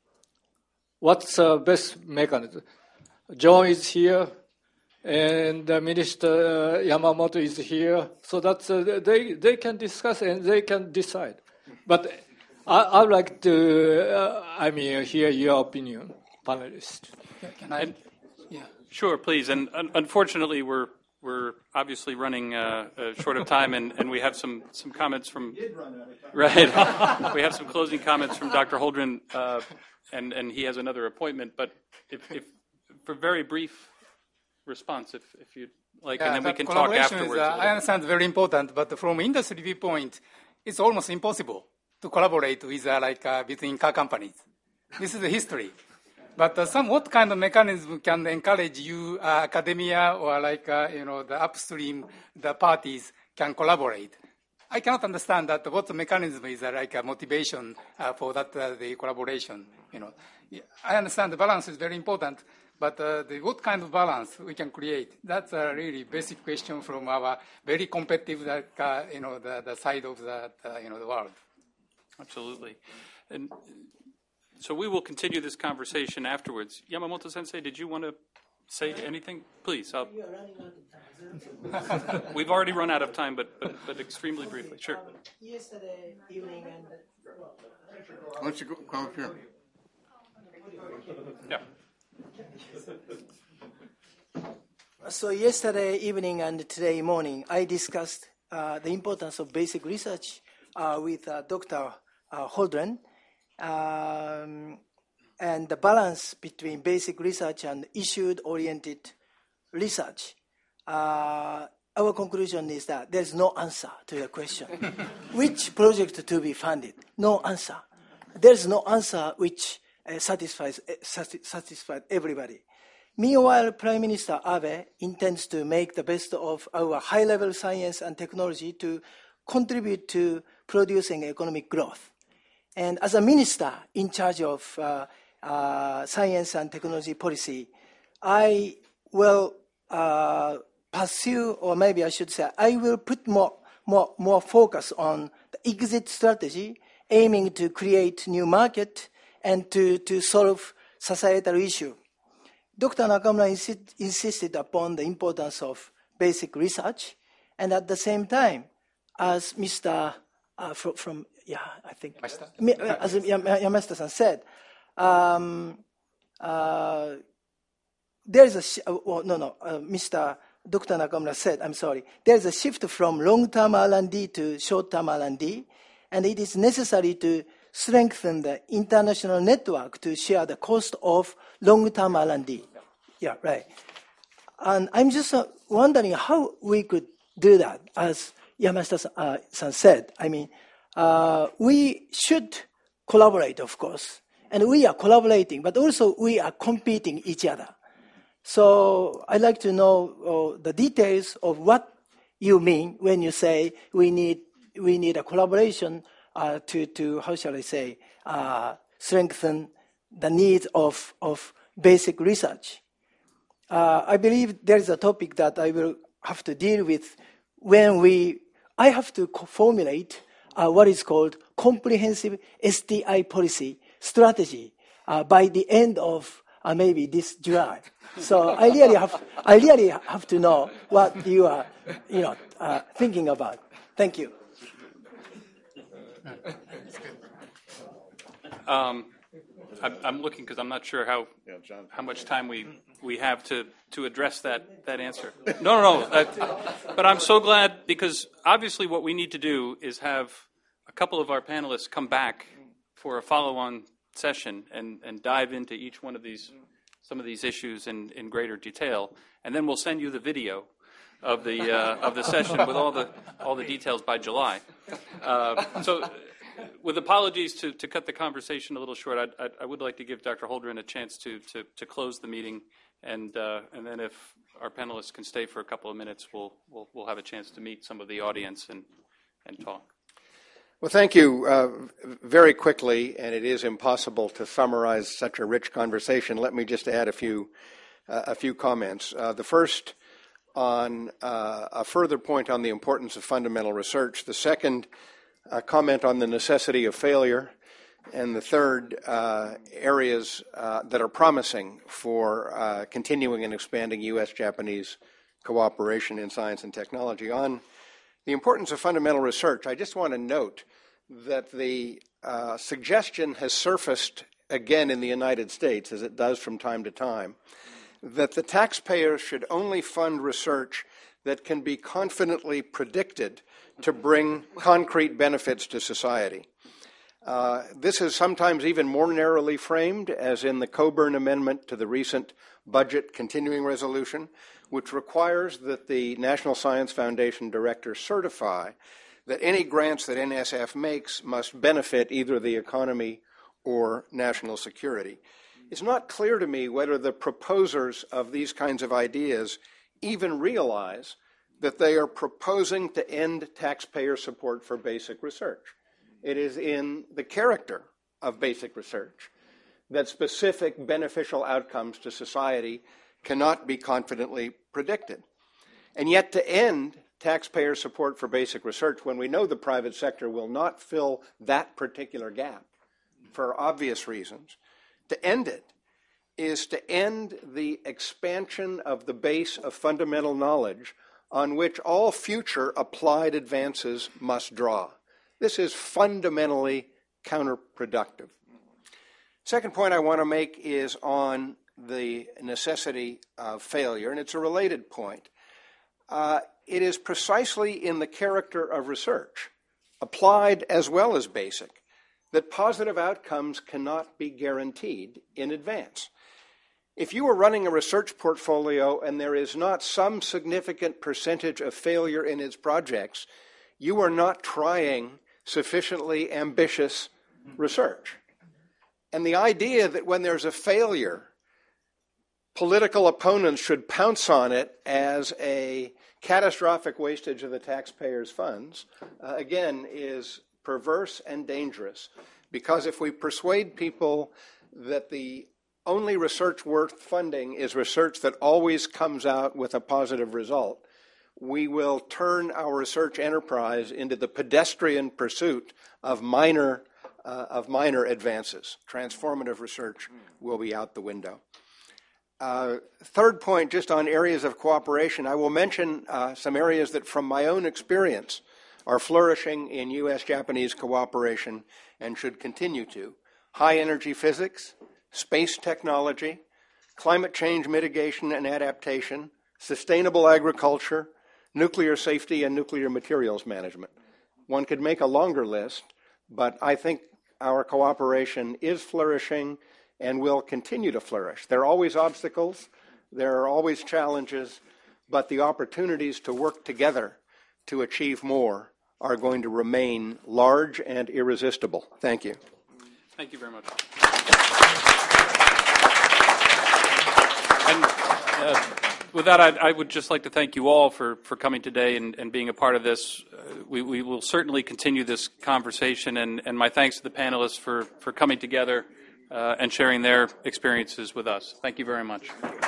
What's the best mechanism? John is here, and uh, Minister uh, Yamamoto is here. So that's uh, they they can discuss and they can decide. But I I'd like to uh, I mean hear your opinion, panelists. Can I? And, yeah. Sure, please. And un- unfortunately, we're we're obviously running uh, uh, short of time, and, and we have some, some comments from. Right. We have some closing comments from Doctor Holdren, uh, and and he has another appointment. But if, if for very brief response, if if you like, yeah, and then we can talk collaboration afterwards. Is, uh, I understand very important, but from industry viewpoint, it's almost impossible to collaborate with uh, like uh, between car companies. This is the history. But uh, some what kind of mechanism can encourage you, uh, academia or like uh, you know the upstream, the parties can collaborate? I cannot understand that. What the mechanism is uh, like a motivation uh, for that uh, the collaboration. You know, I understand the balance is very important, but uh, the, what kind of balance we can create? That's a really basic question from our very competitive, like, uh, you know, the, the side of the uh, you know the world. Absolutely, and. So we will continue this conversation afterwards. Yamamoto Sensei, did you want to say anything? Please. I'll... We've already run out of time, but, but, but extremely briefly. Sure. Yesterday evening and... Why don't you go, go up here? Yeah. So yesterday evening and today morning, I discussed uh, the importance of basic research uh, with uh, Doctor Uh, Holdren, um, and the balance between basic research and issue-oriented research. Uh, our conclusion is that there's no answer to the question. Which project to be funded? No answer. There's no answer which uh, satisfies uh, satisfies everybody. Meanwhile, Prime Minister Abe intends to make the best of our high-level science and technology to contribute to producing economic growth. And as a minister in charge of uh, uh, science and technology policy, I will uh, pursue, or maybe I should say, I will put more, more, more focus on the exit strategy, aiming to create new market and to, to solve societal issue. Doctor Nakamura insi- insisted upon the importance of basic research, and at the same time, as Mister Uh, from, from, yeah, I think, as Yamashita-san said, um, uh, there is a, sh- uh, well, no, no, uh, Mister Doctor Nakamura said, I'm sorry, there is a shift from long-term R and D to short-term R and D, and it is necessary to strengthen the international network to share the cost of long-term R and D. Yeah, right. And I'm just uh, wondering how we could do that, as Yamashita-san said. I mean, uh, we should collaborate, of course, and we are collaborating, but also we are competing each other. So I'd like to know uh, the details of what you mean when you say we need we need a collaboration uh, to to how shall I say uh, strengthen the needs of of basic research. Uh, I believe there is a topic that I will have to deal with when we, I have to formulate uh, what is called comprehensive S D I policy strategy uh, by the end of uh, maybe this July. So I really have, I really have to know what you are, you know, uh, thinking about. Thank you. Um, I'm, I'm looking because I'm not sure how how much time we, we have to, to address that, that answer. No, no, no. That, but I'm so glad, because obviously what we need to do is have a couple of our panelists come back for a follow-on session and, and dive into each one of these, some of these issues in, in greater detail, and then we'll send you the video of the uh, of the session with all the all the details by July. Uh, so. With apologies to, to cut the conversation a little short, I'd, I'd, I would like to give Doctor Holdren a chance to, to, to close the meeting, and uh, and then if our panelists can stay for a couple of minutes, we'll we'll, we'll have a chance to meet some of the audience and, and talk. Well, thank you. Uh, very quickly, and it is impossible to summarize such a rich conversation. Let me just add a few uh, a few comments. Uh, the first on uh, a further point on the importance of fundamental research. The second, a comment on the necessity of failure, and the third, uh, areas uh, that are promising for uh, continuing and expanding U S Japanese cooperation in science and technology. On the importance of fundamental research, I just want to note that the uh, suggestion has surfaced again in the United States, as it does from time to time, that the taxpayers should only fund research that can be confidently predicted to bring concrete benefits to society. Uh, this is sometimes even more narrowly framed, as in the Coburn Amendment to the recent Budget Continuing Resolution, which requires that the National Science Foundation director certify that any grants that N S F makes must benefit either the economy or national security. It's not clear to me whether the proposers of these kinds of ideas even realize that they are proposing to end taxpayer support for basic research. It is in the character of basic research that specific beneficial outcomes to society cannot be confidently predicted. And yet to end taxpayer support for basic research, when we know the private sector will not fill that particular gap for obvious reasons, to end it is to end the expansion of the base of fundamental knowledge on which all future applied advances must draw. This is fundamentally counterproductive. Second point I want to make is on the necessity of failure, and it's a related point. Uh, it is precisely in the character of research, applied as well as basic, that positive outcomes cannot be guaranteed in advance. If you are running a research portfolio and there is not some significant percentage of failure in its projects, you are not trying sufficiently ambitious research. And the idea that when there's a failure, political opponents should pounce on it as a catastrophic wastage of the taxpayers' funds, uh, again, is perverse and dangerous. Because if we persuade people that the only research worth funding is research that always comes out with a positive result, we will turn our research enterprise into the pedestrian pursuit of minor, uh, of minor advances. Transformative research will be out the window. Uh, third point, just on areas of cooperation, I will mention uh, some areas that from my own experience are flourishing in U S Japanese cooperation and should continue to. High energy physics, space technology, climate change mitigation and adaptation, sustainable agriculture, nuclear safety, and nuclear materials management. One could make a longer list, but I think our cooperation is flourishing and will continue to flourish. There are always obstacles, there are always challenges, but the opportunities to work together to achieve more are going to remain large and irresistible. Thank you. Thank you very much. And uh, with that, I, I would just like to thank you all for, for coming today and, and being a part of this. Uh, we, we will certainly continue this conversation, and, and my thanks to the panelists for, for coming together uh, and sharing their experiences with us. Thank you very much.